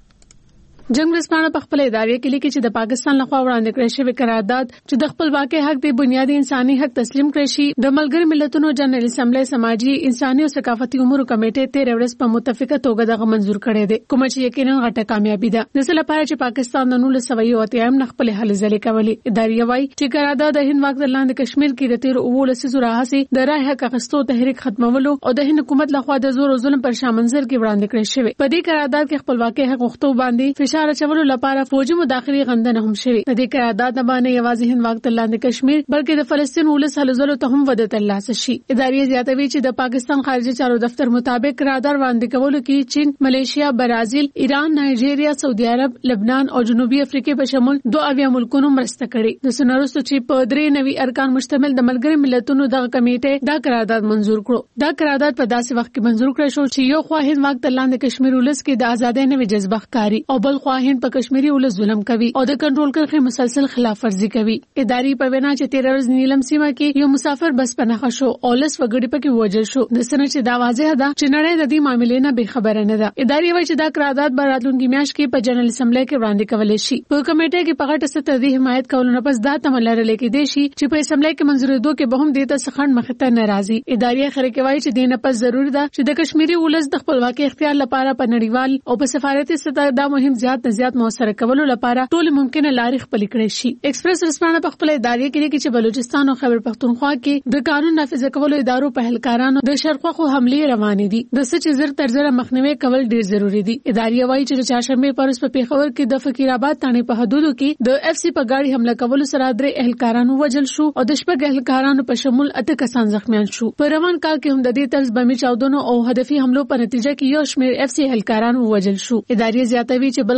جنگ رسپانه په خپل ادارې کې لیکي چې د پاکستان لخوا وړاندې کړی شوی قرارداد چې د خپلواکۍ حق د بنیادی انساني حق تسلیم کړی شي د ملګری ملتونو جنرال اسمبلی سماجی انساني او ثقافتي امور کمیټې تیر ورځ په متفقه توګه دغه منزور کړی دی کوم چې یقینا غټه کامیابی ده. د څه لپاره چې پاکستان د نولس سوه یو اتیا م خپل حل ځلې کولې. ادارې وايي چې قرارداد د هند واک لاندې کشمیر کې د تیر اوولس زره هسي د رای حق اخیستو تحریک ختمولو او د هند حکومت لخوا د زور او ظلم پر شامنځر کې وړاندې کړی شوی. په دې قرارداد کې خپلواکۍ حق غوښتو باندې فشار اچولو لپاره فوجي مداخلي غندنه هم شوی. د دې قرارداد نه باندې یوازې هند واک لاندې کشمیر بلکې د فلسطین ولس هلو ځلو ته هم وده ترلاسه شي. ادارې زیاتوي چې د پاکستان خارجه چارو دفتر مطابق قرارداد وړاندې کولو کې چین، ملیشیا، برازیل، ایران، نایجیریا، سعودي عرب، لبنان او جنوبي افریقا په شمول دوه اویا ملکونو مرسته کړې. د سنارستو چې په درې نوي ارکان مشتمل د ملګری ملتونو دغه کمیټه دا قرارداد منزور کړو. دا قرارداد په داسې وخت کې منزور کړی شو چې یو خوا هند واک لاندې کشمیر ولس کې د ازادۍ نوې جذبه ښکاري او بل خوا هند په کشمیري ولس ظلم کوي او د کنټرول کرښې مسلسل خلاف ورزي کوي. ادارې په وینا چې تیر ورځ نیلم سیمه کې یو مسافر بس په نښه شو او لس وګړي پکې وژل شو. د سنه چې دا واضح ده چې نړۍ د دې معاملې نه به خبره نه ده. ادارې وايي چې دا قرارداد به راتلونکي میاشت کې په جنرال اسمبلی کې وړاندې کولای شي. په کمیټه کې په غټه سطح د حمایت کولو نه پس دا تمه لرل کېدای شي چې په اسمبلی کې منځورېدو کې به هم دې ته سخن مخ ته ناراضي. ادارې خره کې وايي چې دې نه پس ضروري ده چې د کشمیري ولس د خپلواکۍ اختیار لپاره په نړیوال او په سفارتي سطح دا مهم زیات نه زیات موثر کولو لپاره ټول ممکنه لارې خپل کړې شي. ایکسپریس رسپانه په خپل ادارې کې لیکي چې بلوچستان او خیبر پختونخوا کې د قانون نافذ کولو ادارو په اهلکارانو د شرقخو حملې روانې دي. د سچ زر تر زر مخنیوي کول ډیر ضروری دي. ادارې وايي چې چهارشنبه پر ورځ په پیښور کې د فقیر آباد تانې په حدودو کې د اف سی په گاډي حمله کولو سره درې اهلکارانو وژل شو او د شپږ اهلکارانو په شمول اته کسان زخمیان شو. په روان کال کې هم د دې طرز بمي چاودنو او هدفي حملو په نتیجه کې یو شمېر اف سی اهلکارانو وژل شو. ادارې زیاتوي چې بل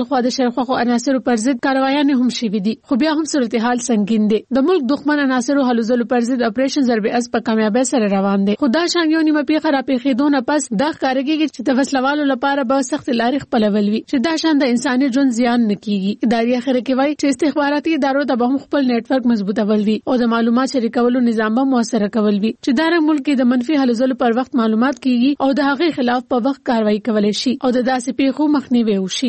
لخوا د شرخواخو عناصرو پر ضد کاروایانې هم شوې دي خو بیا هم صورتحال سنگین دی د ملک دښمن عناصرو هلو ځلو پر ضد اپریشن ضرب اس په کامیابی سره روان دی خو دا شان یو نیمه پیښه را پیښېدو نه پس دا ښکارېږي چې د وسلوالو لپاره به سخت لارې خپلول وي چې دا شان د انساني ژوند زیان نه کیږي اداري اخر کې وایي چې استخباراتي ادارو ته به هم خپل نیټ ورک مضبوطول وي او د معلومات شریکولو نظام به موثر کول وي چې دا ملک د منفي هلو ځلو پر وخت معلومات کیږي او د هغې خلاف په وخت کاروایی کولای شي او د داسې پیښو مخنیوي وشي.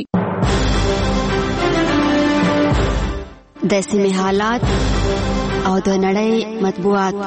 د سیمې حالات او د نړۍ مطبوعات.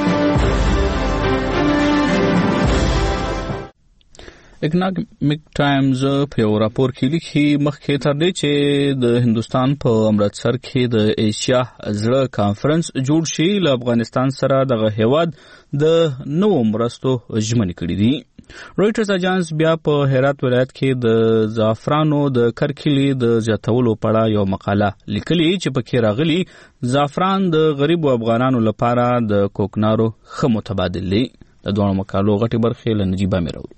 اکنامک ټایمز په یو راپور کې لیکي مخکې تر دې چې د هندستان په امرتسر کې د ایشیا زړه کانفرنس جوړ شي له افغانستان سره دغه هیواد د نوو مرستو ژمنې کړې دي. رویټرز اجانس بیا په هرات ولایت کې د زعفرانو د کرکیلي د زیاتولو په اړه یو مقاله لیکلي چې پکې راغلي زعفران د غریبو افغانانو لپاره د کوکنارو ښه متبادل دی. د دوه مقالو غټي برخې له نجیبه میرو.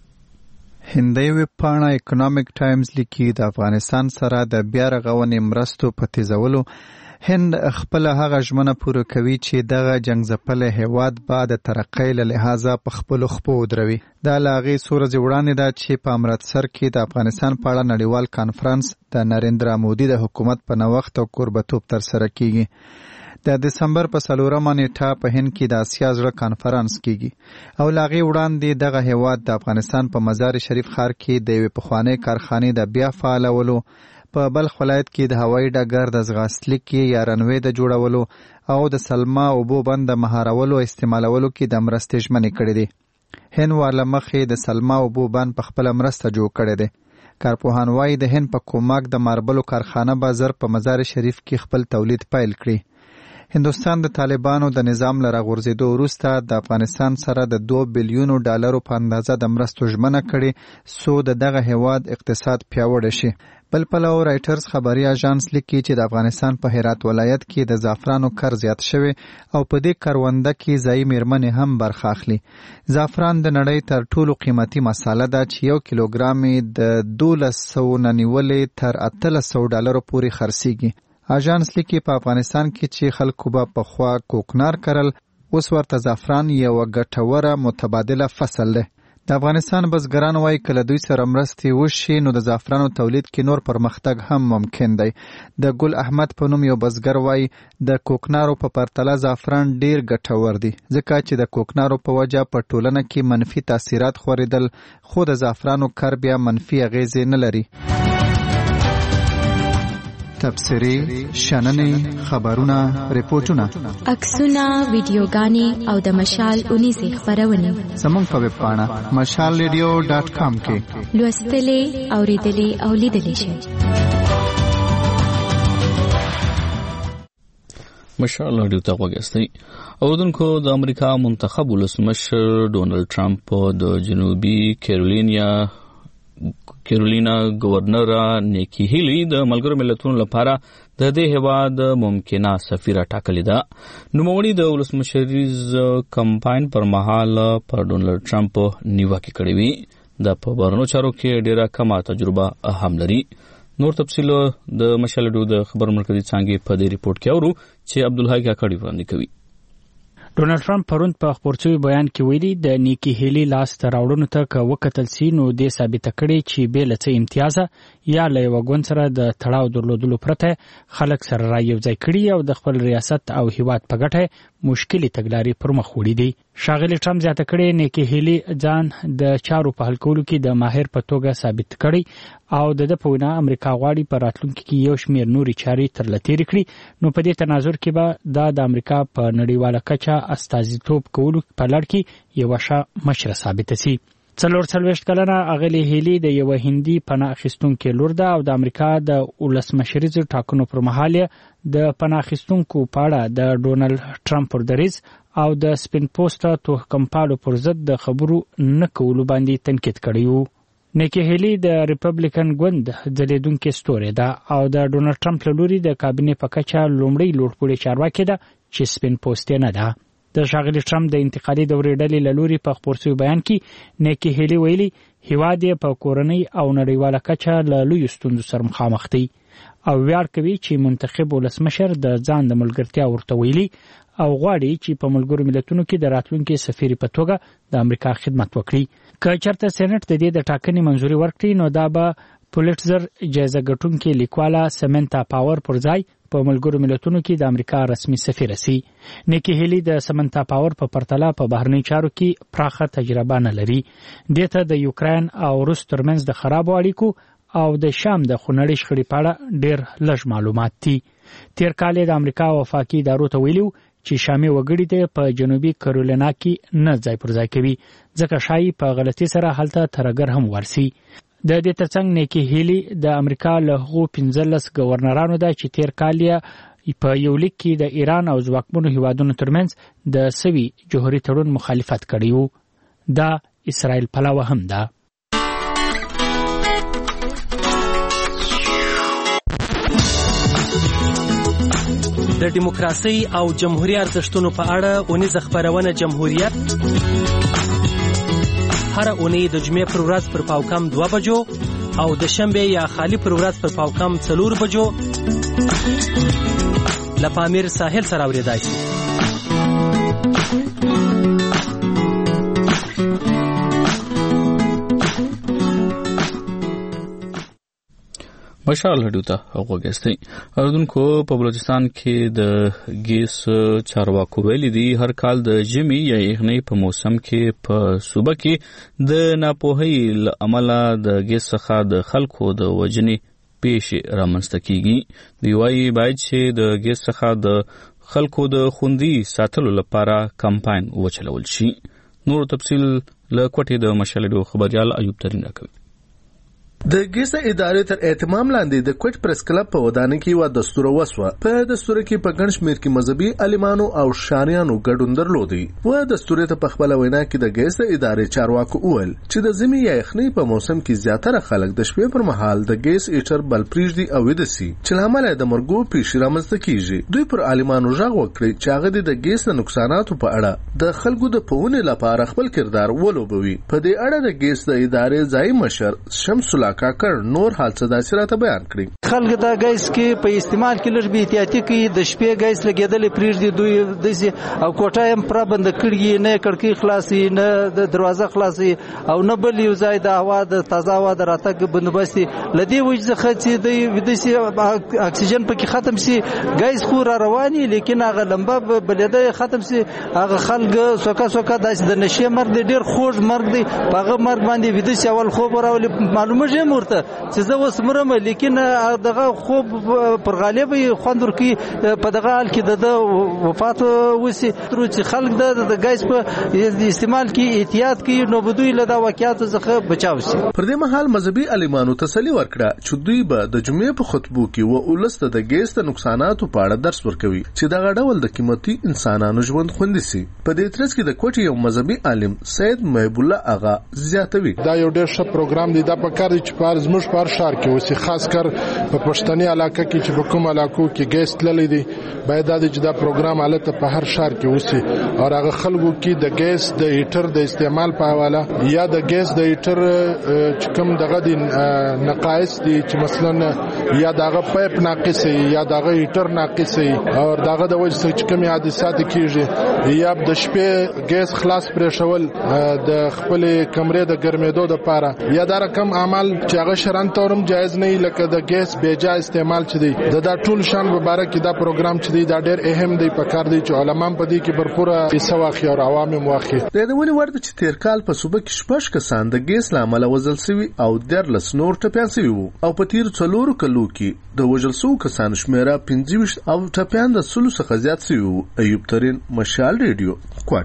هندۍ ویبپاڼه اکنامک ټایمز لیکي د افغانستان سره د بیا رغونې مرستو په تیزولو هند خپل هغه ژمنه پوره کوي چې دغه جنگ ځپلی هیواد به د ترقۍ له لحاظه په خپلو خپو ودروي. دا له هغې څو ورځې وړاندې ده چې په امرتسر کې د افغانستان په اړه نړیوال کانفرنس د نریندرا مودي د حکومت په نوښت او کوربتوب ترسره کیږي. د دسمبر په څلورمه نیټه په هند کې د اسیا زړه کانفرنس کیږي او له هغې وړاندې دغه هیواد د افغانستان په مزار شریف ښار کې د یوې پخوانۍ کارخانې د بیا فعالولو، په بلخ ولایت کې د هوایي ډګر د ځغاستلیک یا رنوې د جوړولو او د سلما اوبو بند د مهارولو استعمالولو کې د مرستې ژمنې کړې دي. هند ورله مخې د سلما اوبو بند په خپله مرسته جوړ کړی دی. کارپوهان وایي د هند په کومک د ماربلو کارخانه به زر په مزار شریف کې خپل تولید پیل کړي. هندوستان د طالبانو د نظام له راغورځېدو وروسته د افغانستان سره د دوه بیلیونو ډالرو په اندازه د مرستو ژمنه کړې څو د دغه هیواد اقتصاد پیاوړی شي. بل پلو رایټرز خبري اژانس لیکي چې د افغانستان په هرات ولایت کې د زعفرانو کر زیات شوی او په دې کرونده کې ځایي میرمنې هم برخه اخلي. زعفران د نړۍ تر ټولو قیمتي مساله ده چې یو کیلوګرام یې د دولس سوه نه نیولې تر اتلس سوه ډالرو پورې خرڅیږي. اژانس لیکي په افغانستان کې چې خلکو به پخوا کوکنار کرل، اوس ورته زعفران یوه ګټوره متبادله فصل دی. د افغانستان بزګران وایي که له دوی سره مرستې وشي نو د زعفرانو تولید کې نور پرمختګ هم ممکن دی. د ګل احمد په نوم یو بزګر وایي د کوکنارو په پرتله زعفران ډیر ګټور دی ځکه چې د کوکنارو په وجه په ټولنه کې منفي تاثیرات خورېدل خو د زعفرانو کر بیا منفي اغیزې نه لري. تبصرې، شننې، خبرونه، ریپورتونه، عکسونه، ویډیوګانې او د مشال اونیزې خپرونې زموږ په ویب پاڼه مشال ریډیو ډاټ کام کې لوستلې، اورېدلې او لیدلې شئ. مشال ریډیو ته غوږ یاستئ. اوردونکو د امریکا منتخب ولسمشر ډونالډ ټرمپ د جنوبي کیرولینا کیرولینا گورنر نیکی هیلی د ملګرو ملتونو لپاره د دې هیواد ممکنه سفیره ټاکلې ده. نوموړي د ولسمشریز کمپاین پر مهال پر ډونالډ ټرمپ نیوکې کړې وي. د په بهرنیو چارو کې ډیره کمه تجربه هم لري. نور تفصیل د مشال ډیو د خبر مرکزي څانګې په دې ریپورت کې اورو چې عبدالحی کاکړي وړاندې کوي. ډونالډ ټرمپ پرون په خپور شوي بیان کې ویلي د نیکی هیلی لاس ته راوړنو ته که وکتل سي نو دې ثابته کړې چې بې له څه امتیازه یا له یوه ګوند سره د تړاو درلودلو پرته خلک سره را یو ځای کړي او د خپل ریاست او هیواد په ګټه مشکلې تګلارې پر مخ وړي دي. ښاغلي ټرمپ زیاته کړې نیکی هیلی ځان د چارو په حل کولو کې د ماهر په توګه ثابت کړي او د ده په وینا امریکا غواړي په راتلونکي کې یو شمېر نورې چارې ترله تېرې کړي نو په دې تناظر کې به دا د امریکا په نړیواله کچه استازیتوب کولو په لړ کې یوه ښه مشره ثابته سي. څلور څلوېښت کلنه اغلې هیلي د یوه هندي پناه اخیستونکې لور ده او د امریکا د ولسمشریزو ټاکنو پر مهال د پناه اخیستونکو په اړه د ډونالډ ټرمپ پر دریځ او د سپین پوسټه توهکمپالو پر ضد د خبرو نه کولو باندې تنقید کړی و. نیکی هیلی د ریپبلیکن ګوند ځلېدونکې ستورې ده او د ډونالډ ټرمپ له لوري د کابینې په کچه لومړۍ لوړپوړې چارواکې ده چې سپین پوستې نه ده. د ښاغلي ټرمپ د انتقالي دورې ډلې له لوري په خپور شوي بیان کې نیکي هیلي ویلي هیواد یې په کورنۍ او نړیواله کچه له لویو ستونزو سره مخامخ دی او ویاړ کوي چې منتخب ولسمشر د ځان د ملګرتیا ورته ویلي او غواړي چې په ملګرو ملتونو کې د راتلونکي سفیر په توګه د امریکا خدمت وکړي. که چېرته سېنټ د دې د ټاکنې منظوري ورکړي نو دا به پولیټزر جایزه ګټونکې لیکواله سمنتا پاور پر ځای په ملګرو ملتونو کې د امریکا رسمي سفیر سي. نیکي هیلي د سمنتا پاور په پرتله په بهرنی چارو کې پراخه تجربه نه لري. دې ته د یوکراین او روس ترمنځ د خرابو اړیکو او د شام د خونړۍ شخړې په اړه ډېر لږ معلومات دي. تیر کال د امریکا وفاقي ادارو ته ویلي چې شامي وګړي د په جنوبي کرولینا کې نه ځای پر ځای کوي ځکه شایي په غلطي سره هلته ترګر هم ورسي. د دې ترڅنګ نیکي هیلي د امریکا له هغو پنځلس ګورنرانو ده چې تیر کال یې په یو لیک کې د ایران او ځواکمنو هیوادونو ترمنځ د سوي جوهري تړون مخالفت کړی و. دا اسرائیل پلوه هم ده. د دیموکراسي او جمهوریت ارزښتونو په اړه اونیزه خبرونه جمهوریت هر اونۍ د جمعې پر ورځ پر پاوکم دوه بجو او د شنبه یا خالی پر ورځ پر پاوکم څلور بجو له پامیر ساحل سره اوریدای شي. مشال هډو ته وګورئ. اردوونکو په بلوچستان کې د ګیس چارواکو ویلي دي هر کال د ژمي یا یخنۍ په موسم کې په صوبه کې د ناپوهۍ له امله د ګیس څخه د خلکو د وژنې پیښې رامنځته کیږي. دوی وایي باید چې د ګیس څخه د خلکو د خوندي ساتلو لپاره کمپاین وچلول شي. نور تفصیل له کوټې د مشال هډو خبريال ایوب ترین راکوي. د ګیس ادارې تر اهتمام لاندې د کوټ پریس کلب په ودانۍ کې یو دستور وسوه. په دستور کې په ګڼ شمېر کې مذهبي عالمانو او شاریانو ګډون درلودی. و دستور ته په خپل وینا کې د ګیس ادارې چارواکو وویل چې د ژمي یا یخنۍ په موسم کې زیاتره خلک د شپې پر مهال د ګیس ایټر بل پریږدي او ویده سي چې له امله د مرګو پیښې رامنځته کیږي. دوی پر عالمانو غږ وکړي چې هغه د ګیس د نقصاناتو په اړه د خلکو د پوهنې لپاره خپل کردار ولوبوي. په دې اړه د ګیس د ادارې ځای مشر شمس الله کاکړ نور حال څه داسې راته بیان کړي. خلک دا ګیس کې په استعمال کې لږ بې احتیاطي کوي. د شپې ګیس لګېدلې پرېږدي دوی داسې او کوټه یې پوره بنده کړي، نه کړکۍ خلاصي نه د دروازه خلاصي او نه بل یو ځای د هوا د تازه هوا د راتګ بندوبست له دې وجې څخه چې دوی داسې اکسیجن پکې ختم سي. ګیس خو را رواني لیکن هغه لمبه بلېده ختم سي. هغه خلک سوکا سوکا داسې د نشې مرګ دی، ډېر خوږ مرګ دی. په هغه مرګ باندې ویده سي اول خوب راولي معلومه ژم ورته چې زه اوس مرم لیکن دغه خوب پر غالب خوند ورکوي. په دغه حال کې د وفات وسي چې خلک د ګیس په استعمال کې احتیاط کوي نو به دوی له دا واقعاتو څخه بچاو شي. پر دې مهال مذهبي عالمانو تسلي ورکړه چې دوی به د جمعې په خطبو کې و ولست د ګیس د نقصاناتو په اړه درس ورکوي چې دغه ډول د قیمتي انسانانو ژوند خوندي سي. په دې ترڅ کې د کوټې یو مذهبي عالم سید محب الله اغا زیاتوي دا یو ډېر ښه پروګرام دی. دا په کار دی چې پر زموږ په شهر کې اوسې خاص کر په پښتني علاقه کې چې په کوم علاقو کې ګیس تللی دی باید دا چې دا پروګرام حالت په هر شهر کې اوسې او هغه خلکو کې د ګیس د هیټر د استعمال په حواله یا د ګیس د هیټر چې کوم دغه د نقایص دي چې مثلا یا دغه پایپ ناقص یا دغه هیټر ناقص او دغه د وجه چې کوم حادثات کیږي یا د شپې ګیس خلاص پرې شول د خپل کمرې د ګرمېدو لپاره یا دا رقم عمل چې هغه شران تورم جایز نه لکه د ګیس بیجا استعمال چي دي د دا ټول شان مبارک دا پروګرام چي دي دا ډېر اهم دی. په کار دی چې علماء په دې کې برپوره حصہ واخلي او عوام واخلي. د دې ونی ورته چې تیر کال په صوبه کې شپږ کسان د ګیس لامل وزل سوي او درلس نور ټپيان سوي وو او په تیر څلورو کلو کې د وژل سو کسان شمیره پنځه او ټپيان د سلو څخه زیات سوي وو. ایوب ترين مشال ریډیو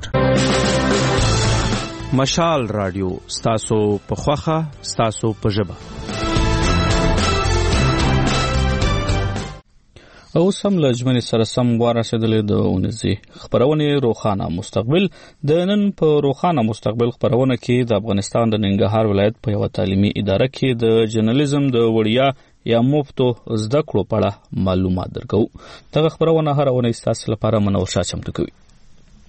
کوټ. مشال رادیو ستاسو په خوخه ستاسو په ژبه. او سم لجمن سره سم وارسېدلې د اونځي خبرونه روخانه مستقبل. د نن په روخانه مستقبل خبرونه کې د افغانستان د ننګرهار ولایت په یو تعلیمي اداره کې د جرنالیزم د وړیا یا مفتو زده کړو په اړه معلومات درکو. دغه خبرونه هر اونۍ ستاسو لپاره منور شاه چمتو کوي.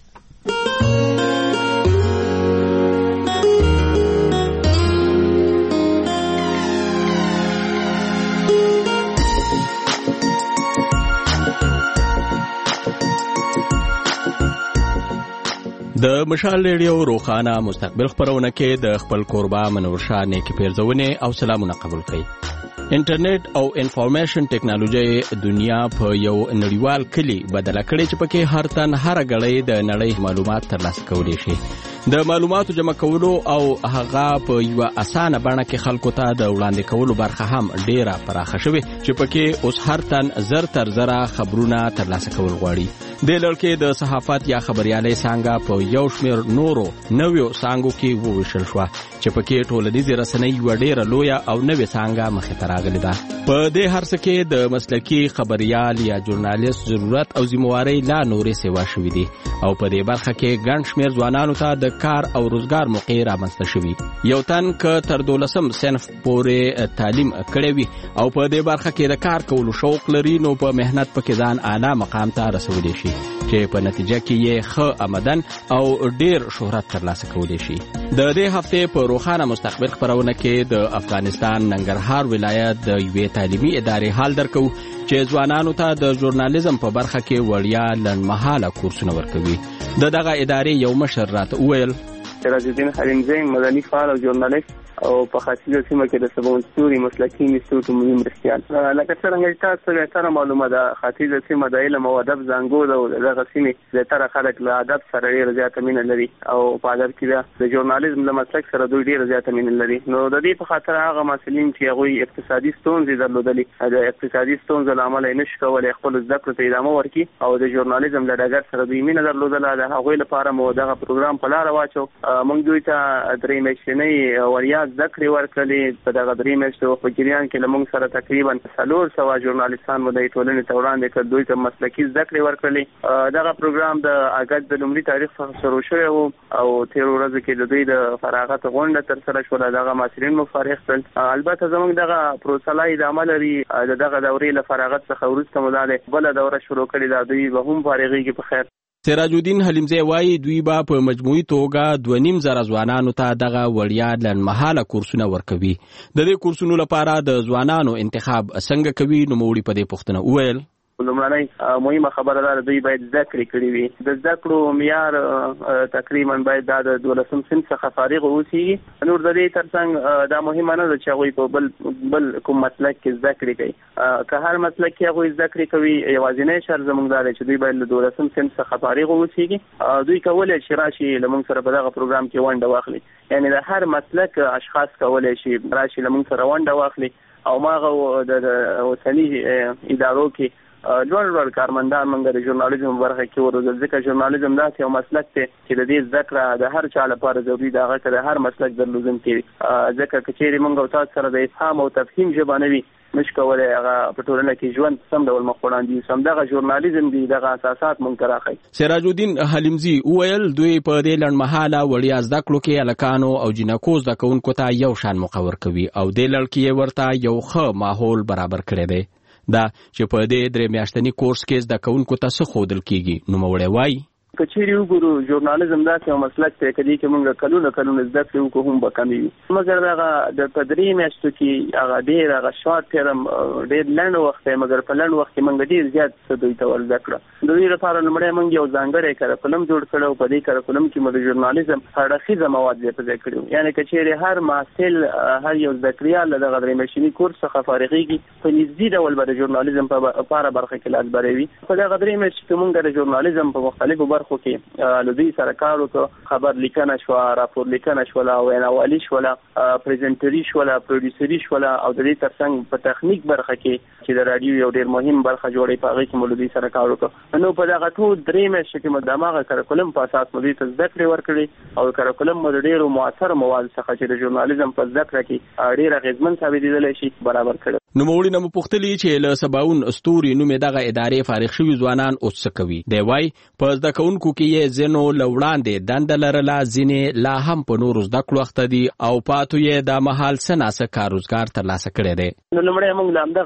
د مشال ریډیو روخانه مستقبل خبرونه کې د خپل کوربه منور شاه نیکی پیرزونه او سلامونه قبول کړئ. انټرنیټ او انفارمیشن ټیکنالوژي دنیا په یو نړیوال کلی بدله کړې چې پکې هر تن هر غړی د نړۍ معلومات ترلاسه کولی شي. د معلوماتو جمع کولو او هغه په یو اسانه بڼه کې خلکو ته د وړاندې کولو برخه هم ډیره پراخه شوې چې پکې اوس هر تن زر تر زره خبرونه ترلاسه کول غواړي. د لړکې د صحافت یا خبريالۍ څنګه په یو شمېر نورو نویو څنګهو کې وویشل شو چې پکې ټولنیزې رسنۍ یو ډیره لویه او نوې څنګه مخې ته راغلې ده. په دې هر څه کې د مسلکي خبريال یا ژورنالیست ضرورت او ذمہواری لا نورې سیوا شوې دي او په دې برخه کې ګڼ شمېر ځوانانو ته د کار او روزګار موقع رامنځته شوې. یو تن که تر دولسم صنف پورې تعلیم کړی وي او په دې برخه کې د کار کولو شوق لري نو په مهنت پکې ځان اعلی مقام ته رسولی شي چې په نتیجه کې یې ښه آمدن او ډیر شهرت ترلاسه کولی شي. د دې هفته په روخانه مستقبل خبرونه کې د افغانستان ننګرهار ولایت د یوې تعلیمي ادارې حال درکو چې ځوانانو ته د ژورنالیزم په برخه کې وړیا لنډمهاله کورسونه ورکوي. د دغه ادارې یو مشر راته وویل سراج الدین حلیمزی مدني فعال او ژورنالیست او په خاصه سیمه کې د سبون ستوري مسلکي انسټیټیوټ مهم مرستيال. لکه څنګه تاسو ته تر معلومه ده خاطر سیمه د علم او ادب زنګو ده دغه سیمه د تر خلک له ادب سره ډیر زیات مینه لري او په ادب کې د ژورنالیزم له مسلک سره دوی ډیر زیات مینه لري. نو د دې په خاطر هغه مسلین چې هغه اقتصادي ستونزې درلودلې د اقتصادي ستونزې لامل یې نشي کولای خپل زده کړو ته ادامه ورکړي او د ژورنالیزم له ډګر سره دوی مینه درلودله. د هغه لپاره مو دغه پروګرام په لار واچو. موږ دوی ته درې میاشتنۍ وړیا زده کړې ورکړلې. په دغه درې میاشتو په جریان کې له موږ سره تقریبا څلور سوه ژورنالیستان مو د ټولنې ته وړاندې کړ. دوی ته مسلکي زده کړې ورکړلې. دغه پروګرام د اګست د لومړي تاریخ څخه شروع شوی و او تیر ورځ کې د دوی د فراغت غونډه ترسره شوه. دغه محصلین مو فارغ کړل. البته زموږ دغه پروسه لا ادامه لري. دغه دورې له فراغت څخه وروسته مو دا بله دوره شروع کړې ده. دوی به هم فارغېږي په خیر. سراج الدین حلیمزی وایي دوی به په مجموعي توګه دوه نیم زره ځوانانو ته دغه وړیا لنډمهاله کورسونه ورکوي. د دې کورسونو لپاره د ځوانانو انتخاب څنګه کوي نوموړي په دې پوښتنه وویل لومړنۍ مهمه خبره ده دوی باید زده کړې کړې وي. د زده کړو معیار تقریبا باید دا د دولسم صنف څخه فارغ واوسي. نور د دې ترڅنګ دا مهمه نه ده چې هغوی په بل بل کوم مسلک کې زده کړې کوي. که هر مسلک کې هغوی زده کړې کوي یوازینی شرط زموږ دا دی چې دوی باید له دولسم صنف څخه فارغ واوسېږي. دوی کولی شي راشي له موږ سره په دغه پروګرام کې ونډه واخلي. یعنې د هر مسلک اشخاص کولی شي راشي له موږ سره ونډه واخلي او ماغه د اوسني ادارو کې لوړ لوړ کارمندان موږ د ژورنالیزم برخه کې وروزل. ځکه ژورنالیزم داسې یو مسلک دی چې د دې زده کړه د هر چا لپاره ضروري ده. هغه که د هر مسلک درلودونکی وي. ځکه که چیرې موږ او تاسو سره د افهام او تفهیم ژبه نه وي نشي کولی هغه په ټولنه کې ژوند سم ډول مخ وړاندې یوسو. همدغه ژورنالیزم دی دغه اساسات موږ ته راښيي. سراج الدین حلیمزی وویل دوی په دې لنډمهاله وړیا زده کړو کې هلکانو او جینکو زده کوونکو ته یو شان موقع ورکوي او دې لړ کې ورته یو ښه ماحول برابر کړی دی. دا چې په دې درې میاشتني کورس کې زده کوونکو ته څه ښودل کېږي نوموړی وایي که چیرې وګورو ژورنالیزم داسې یو مسلک دی که دې کې موږ کلونه کلونه زده کړې وکړو هم به کمې وي. مګر دغه د په درې میاشتو کې هغه ډېر هغه شارټ ټرم ډېر لنډ وخت دی. مګر په لنډ وخت کې موږ ډېر زیات څه دوی ته ور زده کړه. د دوی لپاره لومړی موږ یو ځانګړی کریکولم جوړ کړی او په دې کریکولم کې مو د ژورنالیزم اړخیزه مواد ځای په ځای کړي وو. یعنې که چیرې هر محصل هر یو زده کړیال له دغه درې میاشتني کورس څخه فارغېږي په نږدې ډول به د ژورنالیزم په لپاره برخه کې لاس بری وي. په دغه درې میاشتو کې موږ د ژورنالیزم په مختلفو برخو کې له دوی سره کار وکړو. خبر لیکنه شوه، راپور لیکنه شوله، ویناوالي شوله، پریزنټري شوله، پروډیوسري شوله او د دې ترڅنګ په تخنیک برخه کې چې د رادیو یو ډېر مهم برخه جوړې په هغې کې مو له دوی سره کار وکړو. نو په دغه ټول درې میاشتو کې مو د هماغه کریکولم په اساس مو دوی ته زده کړې ورکړې او کریکولم مو د ډېرو مؤثرو موادو څخه چې د ژورنالیزم په زده کړه کې ډېر اغېزمن ثابتېدلی شي برابر کړی. نوموړي نه مو پوښتلي چې له سباوون ستوري نومې دغه ادارې فارغ شوي ځوانان اوس څه کوي. دی وایي په زده کوونکو کې یې ځینو له وړاندې دنده لرله، ځینې لا هم په نورو زده کړو اخته دي او پاتو یې دا مهال څه ناڅه کار روزګار ترلاسه کړی دی. نو لومړی موږ له همدغه محصلینو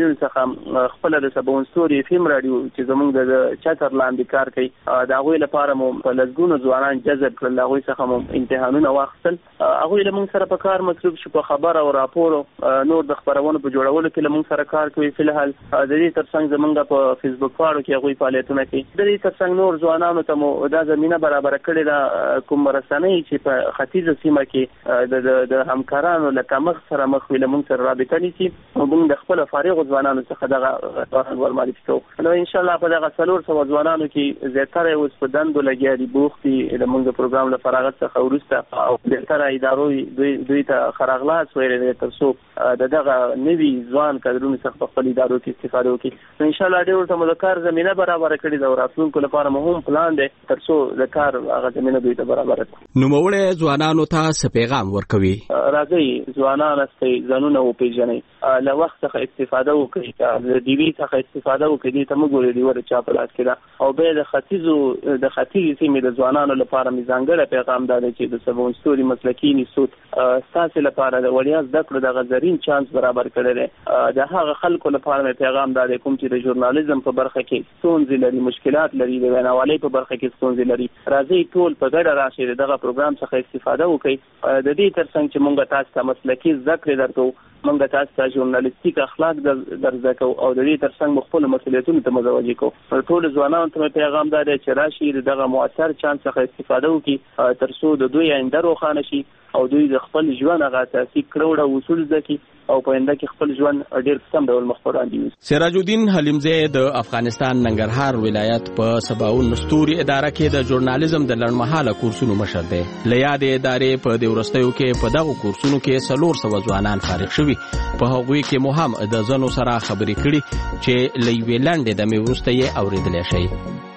ماجرینو څخه خپل د سبون ستوري فیم رادیو چې زموږ د چتر لاندې کار کوي د هغوی لپاره مو په لږونو ځوانان جذب کړل، هغوی څخه مو امتحانونه واخیستل، هغوی له موږ سره په کار مصروف شو، په خبر او راپور نور د خبرونو په جوړولو کې له موږ سره کار کوي. فلحال د دې ترڅنګ زموږ په فیسبوک پاڼو کې هغوی فعالیتونه کوي. د دې ترڅنګ نور ځوانانو ته مو دا زمینه برابر کړې ده کوم رسنۍ چې په ختیځه سیمه کې د د همکارانو له کمښت سره مخ وي له موږ سره رابطه نیسي، موږ د خپل فارغو ځوانانو څخه دغه ځوانان ورمعرفي کوو. نو ان شاء الله په دغه څلور سوه ځوانانو کې زیاتره اوس په دندو لګیا دي، بوخت دي د موږ د پروګرام له فراغت څخه وروسته، او زیاتره ادارو دوی دوی ته ښه راغلاست ویلی دی تر څو د دغه نوي ځوان کادرونو څخه په خپل ادارو کې استفاده وکړي. نو ان شاء الله ډېر ورته مو د کار زمینه برابره کړې ده او راتلونکو لپاره مو هم پلان دی تر څو د کار هغه زمینه دوی ته برابره کړو. نوموړی ځوانانو ته څه پیغام ورکوي؟ راځئ ځوانان استئ، ځانونه وپېژنئ، له وخت څخه استفاده وکړئ، د ډیوي څخه استفاده وکړئ، دې ته مه ګورئ ډیوه د چا په لاس کې ده. او بیا د ختیځو د ختیځې سیمې د ځوانانو لپاره مې ځانګړی پیغام دا دی چې د سبون ستوري مسلکي انسټیټیوټ ستاسې لپاره د وړیا زده کړو دغه زرین چانس برابر کړی دی. د هغه خلکو لپاره مې پیغام دا دی کوم چې د ژورنالیزم په برخه کې ستونزې لري، مشکلات لري، د ویناوالۍ په برخه کې ستونزې لري، راځئ ټول په ګډه راشئ د دغه پروګرام څخه استفاده وکړئ. د دې ترڅنګ چې موږ تاسو ته مسلکي زده کړې درکوو، موږ تاسو ته ژورنالیستیک اخلاق در زده کوو، او د دې ترڅنګ مو خپلو مسؤلیتونو ته متوجه کوو. ټولو ځوانانو ته مې پیغام دا دی چې راشي د دغه مؤثر چانس څخه استفاده وکړي تر څو د دوی آینده روښانه شي او دوی د خپل ژوند هغه اساسي کړه اصول زده کړي او په آینده کې خپل ژوند ډېر سم ډول مخ پر وړاندې یوسي. سراج الدین حلیمزی د افغانستان ننګرهار ولایت په سباون ستوري اداره کې د ژورنالیزم د لړمحاله کورسونو مشر دی. له یادې ادارې په دې وروستیو کې په دغو کورسونو کې څلور سوه ځوانان فارغ شوي. په هغوی کې مو هم د ځنو سره خبرې کړي چې له یوې لنډې دمې وروسته یې اورېدلی شئ.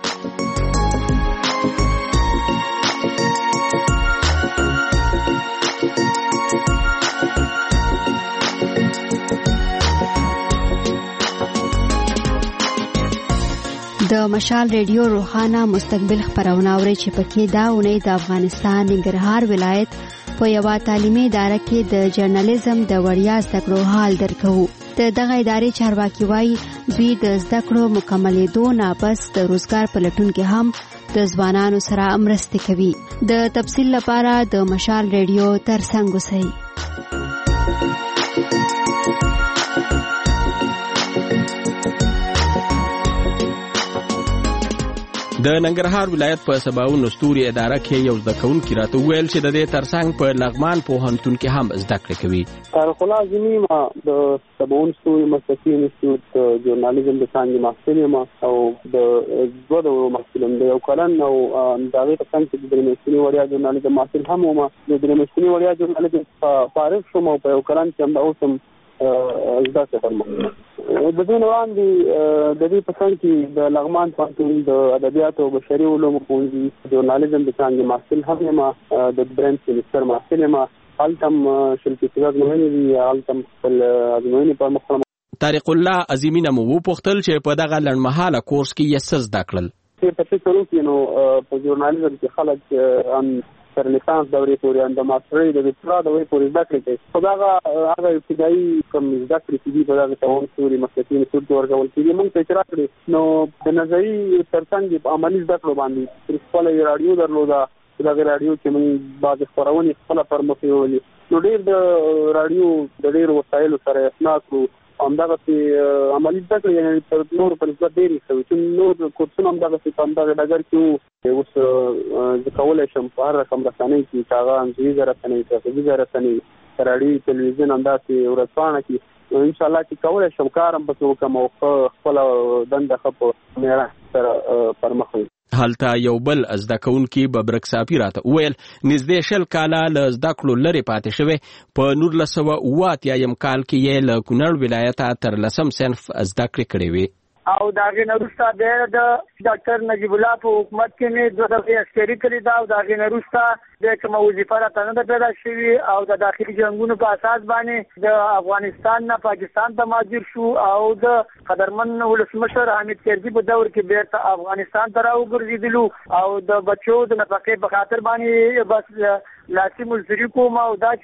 د مشال ریډیو روحانه مستقبل خبرونه اوري چې پکې دا اونۍ د افغانستان ننګرهار ولایت په یوه تعلیمي اداره کې د جرنالیزم د وړیا زده کړو حال درکو. د دغه ادارې چارواکي وایي دوی د زده کړو مکملېدو نه پس د روزګار په لټون کې هم د ځوانانو سره مرسته کوي. د تفصیل لپاره د مشال ریډیو ترڅنګ اوسئ. د ننګرهار ولایت په سباون ستوري اداره کې یو زده کوونکی راته وویل چې د دې ترڅنګ په لغمان پوهنتون کې هم زده کړې کوي. طارق الله اعظمي ما د سباون ستوري مسلکي انسټیټیوټ جورنالیزم د څانګې محصل یم او د دوه ډولو محصل یم، د یو کلن او د هغې ترڅنګ چې د درې میاشتني وړیا جورنالیزم محصل هم وم. د درې میاشتني وړیا جورنالیزم فارغ شوم او په یو کلن کې هم اوس هم زده کړه کوم. د دې نه وړاندې د دې په څنګ کې د لغمان پوهنتون د ادبیاتو او بشري علومو ښوونځي جورنالیزم د څانګې محصل هم یم، د درېیم سیمستر محصل یم. هلته هم شل فیصده ازموینې دي، هلته هم خپل ازموینې پر مخ وړم. طارق الله عظیمي نه مو وپوښتل چې په دغه لنډمهاله کورس کې یې څه زده کړل. چې په فکر وکړي نو په جورنالیزم کې خلک هم تر لیسانس دورې پورې هم د ماسټرۍ د دکترا دورې پورې زده کړې کوي. خو دغه هغه ابتدایي کوم زده کړې چې دي په دغه سباون ستوري مسلکي انسټیټیوټ کې ورکول کېږي، موږ ته چې راکړې نو د نظري ترڅنګ په عملي زده کړو باندې تر خپله یې راډیو درلوده. دغه راډیو کې موږ بعضې خپرونې خپله پر مخ یولې، نو ډېر د راډیو د ډېرو وسایلو سره اثنا کړو. همدغسې عملي زده کړې یعنې تر نورو په نسبت ډېرې ښه وي چې نور کورسونه همدغسې په همدغه ډګر کې وو. اوس زه کولی شم په هر رقم رسنۍ کې چې هغه انځوریزه رسنۍ، غږیزه رسنۍ، راډیو تلویزیون همداسې ورځپاڼه کې انشاءالله چې کولی شم کار هم پکې وکړم او ښه خپله دنده ښه په معیارت سره پر مخ وړم. هلته یو بل زده کوونکي ببرک صافي راته وویل نږدې شل کاله له زده کړو لرې پاتې شوی. په نولس سوه اووه اتیایم کال کې یې له کونړ ولایته تر لسم صنف زده کړې کړې وې. او د هغې نه وروسته بیا د ډاکټر نجیب الله په حکومت کې مې دوه دفعې عسکري کړې ده او د هغې نه وروسته بیا کومه وظیفه راته نه ده پیدا شوې او د داخلي جنګونو په اساس باندې د افغانستان نه پاکستان ته مهاجر شو او د قدرمن ولسمشر حامد کرزي په دور کې بیرته افغانستان ته راوګرځېدلو او د بچو د نفقې په خاطر باندې بس لاسي مزدوري کوم او دا چې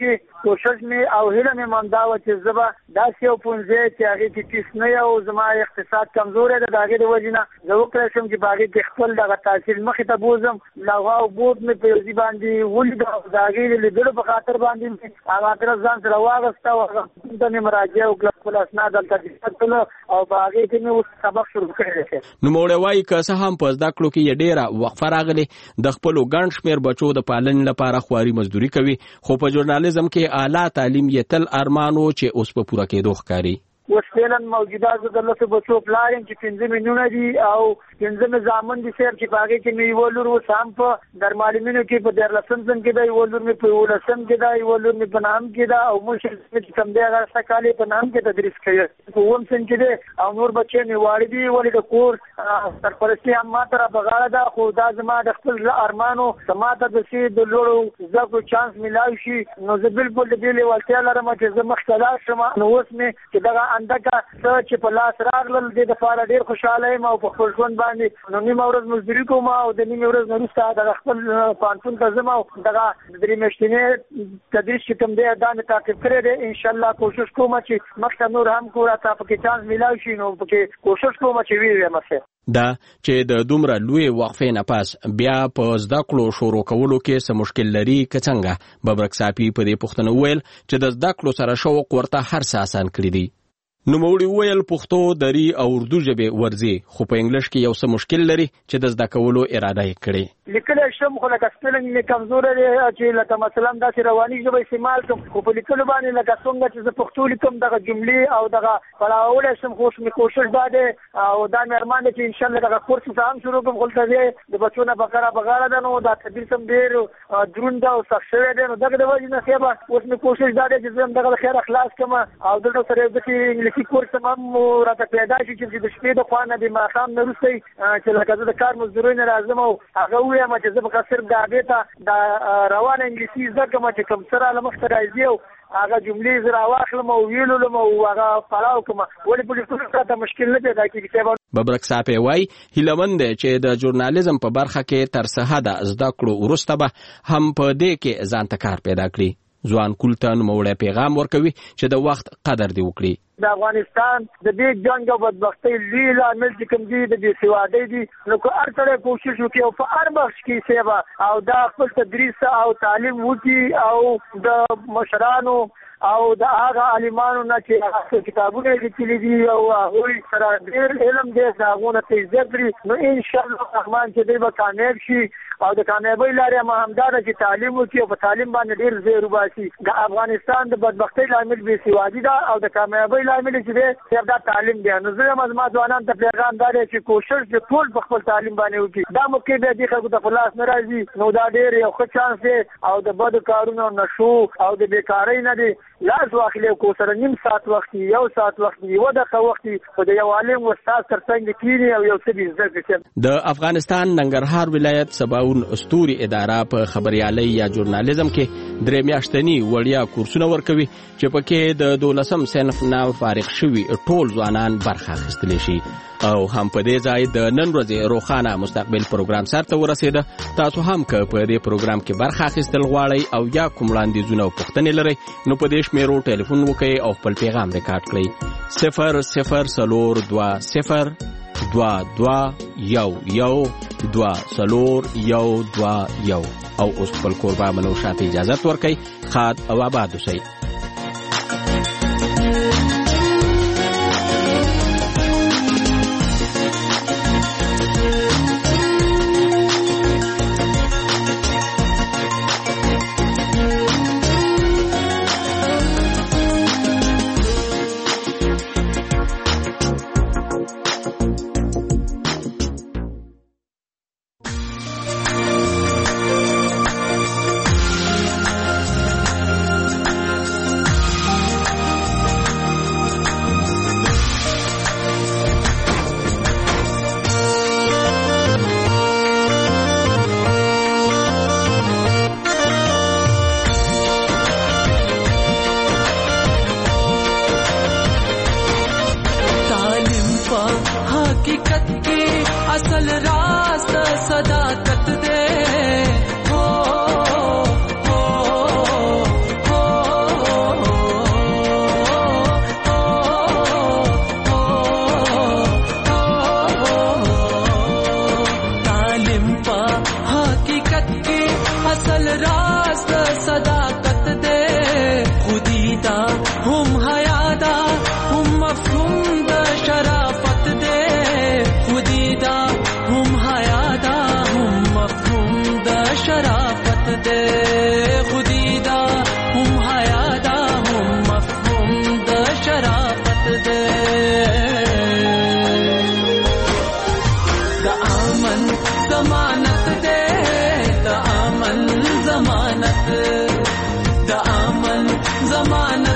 کوشش مې او هیله مې موندا و چې زبا داسې یو پونځه چې هغه کې کیس نه یو زما اقتصاد کمزور دی دا غي د وجنه زه وکړم چې باغې کې خپل دغه تحصیل مخې ته بوزم لغه او بود مې په یوځي باندې ولید دا غي لیدلو په خاطر باندې هغه تر ځان سره واغسته او د مراجعه او خپل اسناد دلته کړل او باغې کې مې سبق شروع کړی. نو موږ وایي که څه هم په زده کړو کې ډېره وقفه راغلي د خپل ګڼ شمېر بچو د پالنې لپاره خواري مزدوري کوي خو په ژورنالیزم کې اعلی تعلیم یې تل ارمانو چې اوس په پوره کېدو ښکاري. اوس فعلا موجوده زه د لسو بچو پلار یم چې پنځه میلیونه دي او پنځه مې زامن دي سر چې په هغې کې مې یوه لور اوس هم په درمعلمینو کې په دیارلسم سن کې ده یوه لور مې په یولسم کې ده یوه لور مې په نهم کې ده او مشر چې کوم دی هغه سږ کال یې په نهم کې تدریس کوي په اووم سن کې دی او نور بچې مې واړه دي ولې د کور سرپرستي هم ماته را په غاړه ده خو دا زما د خپل ارمانو که ماته داسې د لوړو زده کړو چانس میلاو شي نو زه بالکل د دې لیوالتیا لرم چې زه مخته لاړ شم. نو اوس مې چې دغه اندکه څه چې په لاس راغلل د دپاره ډېر خوشحاله یم او په خپل ژوند باندې نو نیمه ورځ مزدوري کوم او د نیمې ورځ نه وروسته دغه خپل پوهنتون ته ځم او دغه درې میاشتنۍ تدریس چې کوم دی دا مې تعقیب کړی دی. انشاءالله کوشش کوم چې مخته نور هم کو راته پکې چانس میلاو شي نو پکې کوشش کوم چې ویې یم. دا چې د دومره لوی وقفې نه پاس بیا په زده کړو شروع کولو کې څه مشکل لري که څنګه ببرک صافي په دې پوښتنه وویل چې د زده کړو سره شوق ورته هر څه اسان کړي دي. نوموړي وویل پښتو دري او اردو ژبې ورځي خو په انګلیش کې یو څه مشکل لري چې د زده کولو اراده یې کړې. لیکلی شم خو لکه سپیلنګ مې کمزوری دی چې لکه مثلا داسې رواني ژبه استعمال کوم خو په لیکلو باندې لکه څنګه چې زه پښتو لیکم دغه جملې او دغه پړاولی شم خو مې کوشش دا دی او دا مې ارمان دی چې انشاءالله دغه کورس ته هم شروع کړم. خو دلته د بچو نه بقره په غاړه ده نو دا تدریس هم ډېر دروند ده او سخت شوی دی نو دغه د وجې نه صاحبه اوس مې کوشش دا دی چې زه هم دغه د خیره خلاص کړم او دلته سره یو داسې انګلیسي کورس هم راته پیدا شي چې د شپې د خوا نه د ماښام نه وروسته چې لکه زه د کار مزدورۍ نه راځم او هغه ووایم چې زه به صرف د هغې ته د روانه انګلیسي زده کړم چې کوم څه راله مخته راځي او هغه جملې زه راواخلم او ویلولم او هغه پړاو کړم ولې په لیکلو راته مشکل نه پیدا کېږي. ببرک صافي وایي هیلهمند دی چې د ژورنالیزم په برخه کې تر څه حده زده کړو وروسته به هم په دې کې ځان ته کار پیدا کړي. ځوان کول ته نوموړی پیغام ورکوي چې د وخت قدر دې وکړي. د افغانستان د دې جنګ او بدبختۍ لوی لامل چې کوم دي د بې سوادۍ دي نو که هر سړی کوشش وکړي او په هر بخش کې سیبه او دا خپل تدریس او تعلیم وکړي او د مشرانو او د هغه عالمانو نه چې هغه کتابونه لیکلي دي او هغوی سره ډېر علم دی د هغو نه ته زده کړي نو انشاءالله رحمان چې دوی به کامیاب شي او د کامیابۍ لارې هم همدا ده چې تعلیم وکړي او په تعلیم باندې ډېر زیر وباسي. د افغانستان د بدبختۍ لامل بې سوادي ده او د کامیابۍ لامل چې دی صرف دا تعلیم دی. نو زه یم زما ځوانانو ته پیغام دا دی چې کوشش د ټول په خپل تعلیم باندې وکړي. دا موقع بیا دې خلکو ته په لاس نه راځي نو دا ډېر یو ښه چانس دی او د بدو کارونو نشو او د بېکارۍ نه دی لاس واخلي او کو سره نیم ساعت وخت یو ساعت وخت یوه دقیقه وخت خو د یو عالم استاد تر څنګ کښېني او یو څه دې زده کړي. د افغانستان ننګرهار ولایت سباون استوري اداره په خبریالۍ یا ژورنالیزم کې درې میاشتني وړیا کورسونه ورکوي چې پکې د دولسم صنف نه فارغ شوي ټول ځوانان برخه اخیستلی شي. او هم په دې ځای د نن ورځې روښانه مستقبل پروګرام سرته ورسېده. تاسو هم که په دې پروګرام کې برخه اخیستل غواړئ او یا کوم وړاندیزونه او پوښتنې لرئ نو په دې شمیرو ټلیفون وکړئ او خپل پیغام ریکارډ کړئ صفر صفر څلور دوه صفر دوه دوه یو یو دوه څلور یو دوه یو او اوس خپل کوربه منو شاته اجازت ورکړئ. ښاد او آباد اوسئ. دا هم حیا دا هم مفهوم د شرافت دے خودی دا هم حیا دا هم مفهوم د شرافت دے خودی دا هم حیا دا هم مفهوم د شرافت دے دا امن ضمانت دے دا امن ضمانت دا امن ضمانت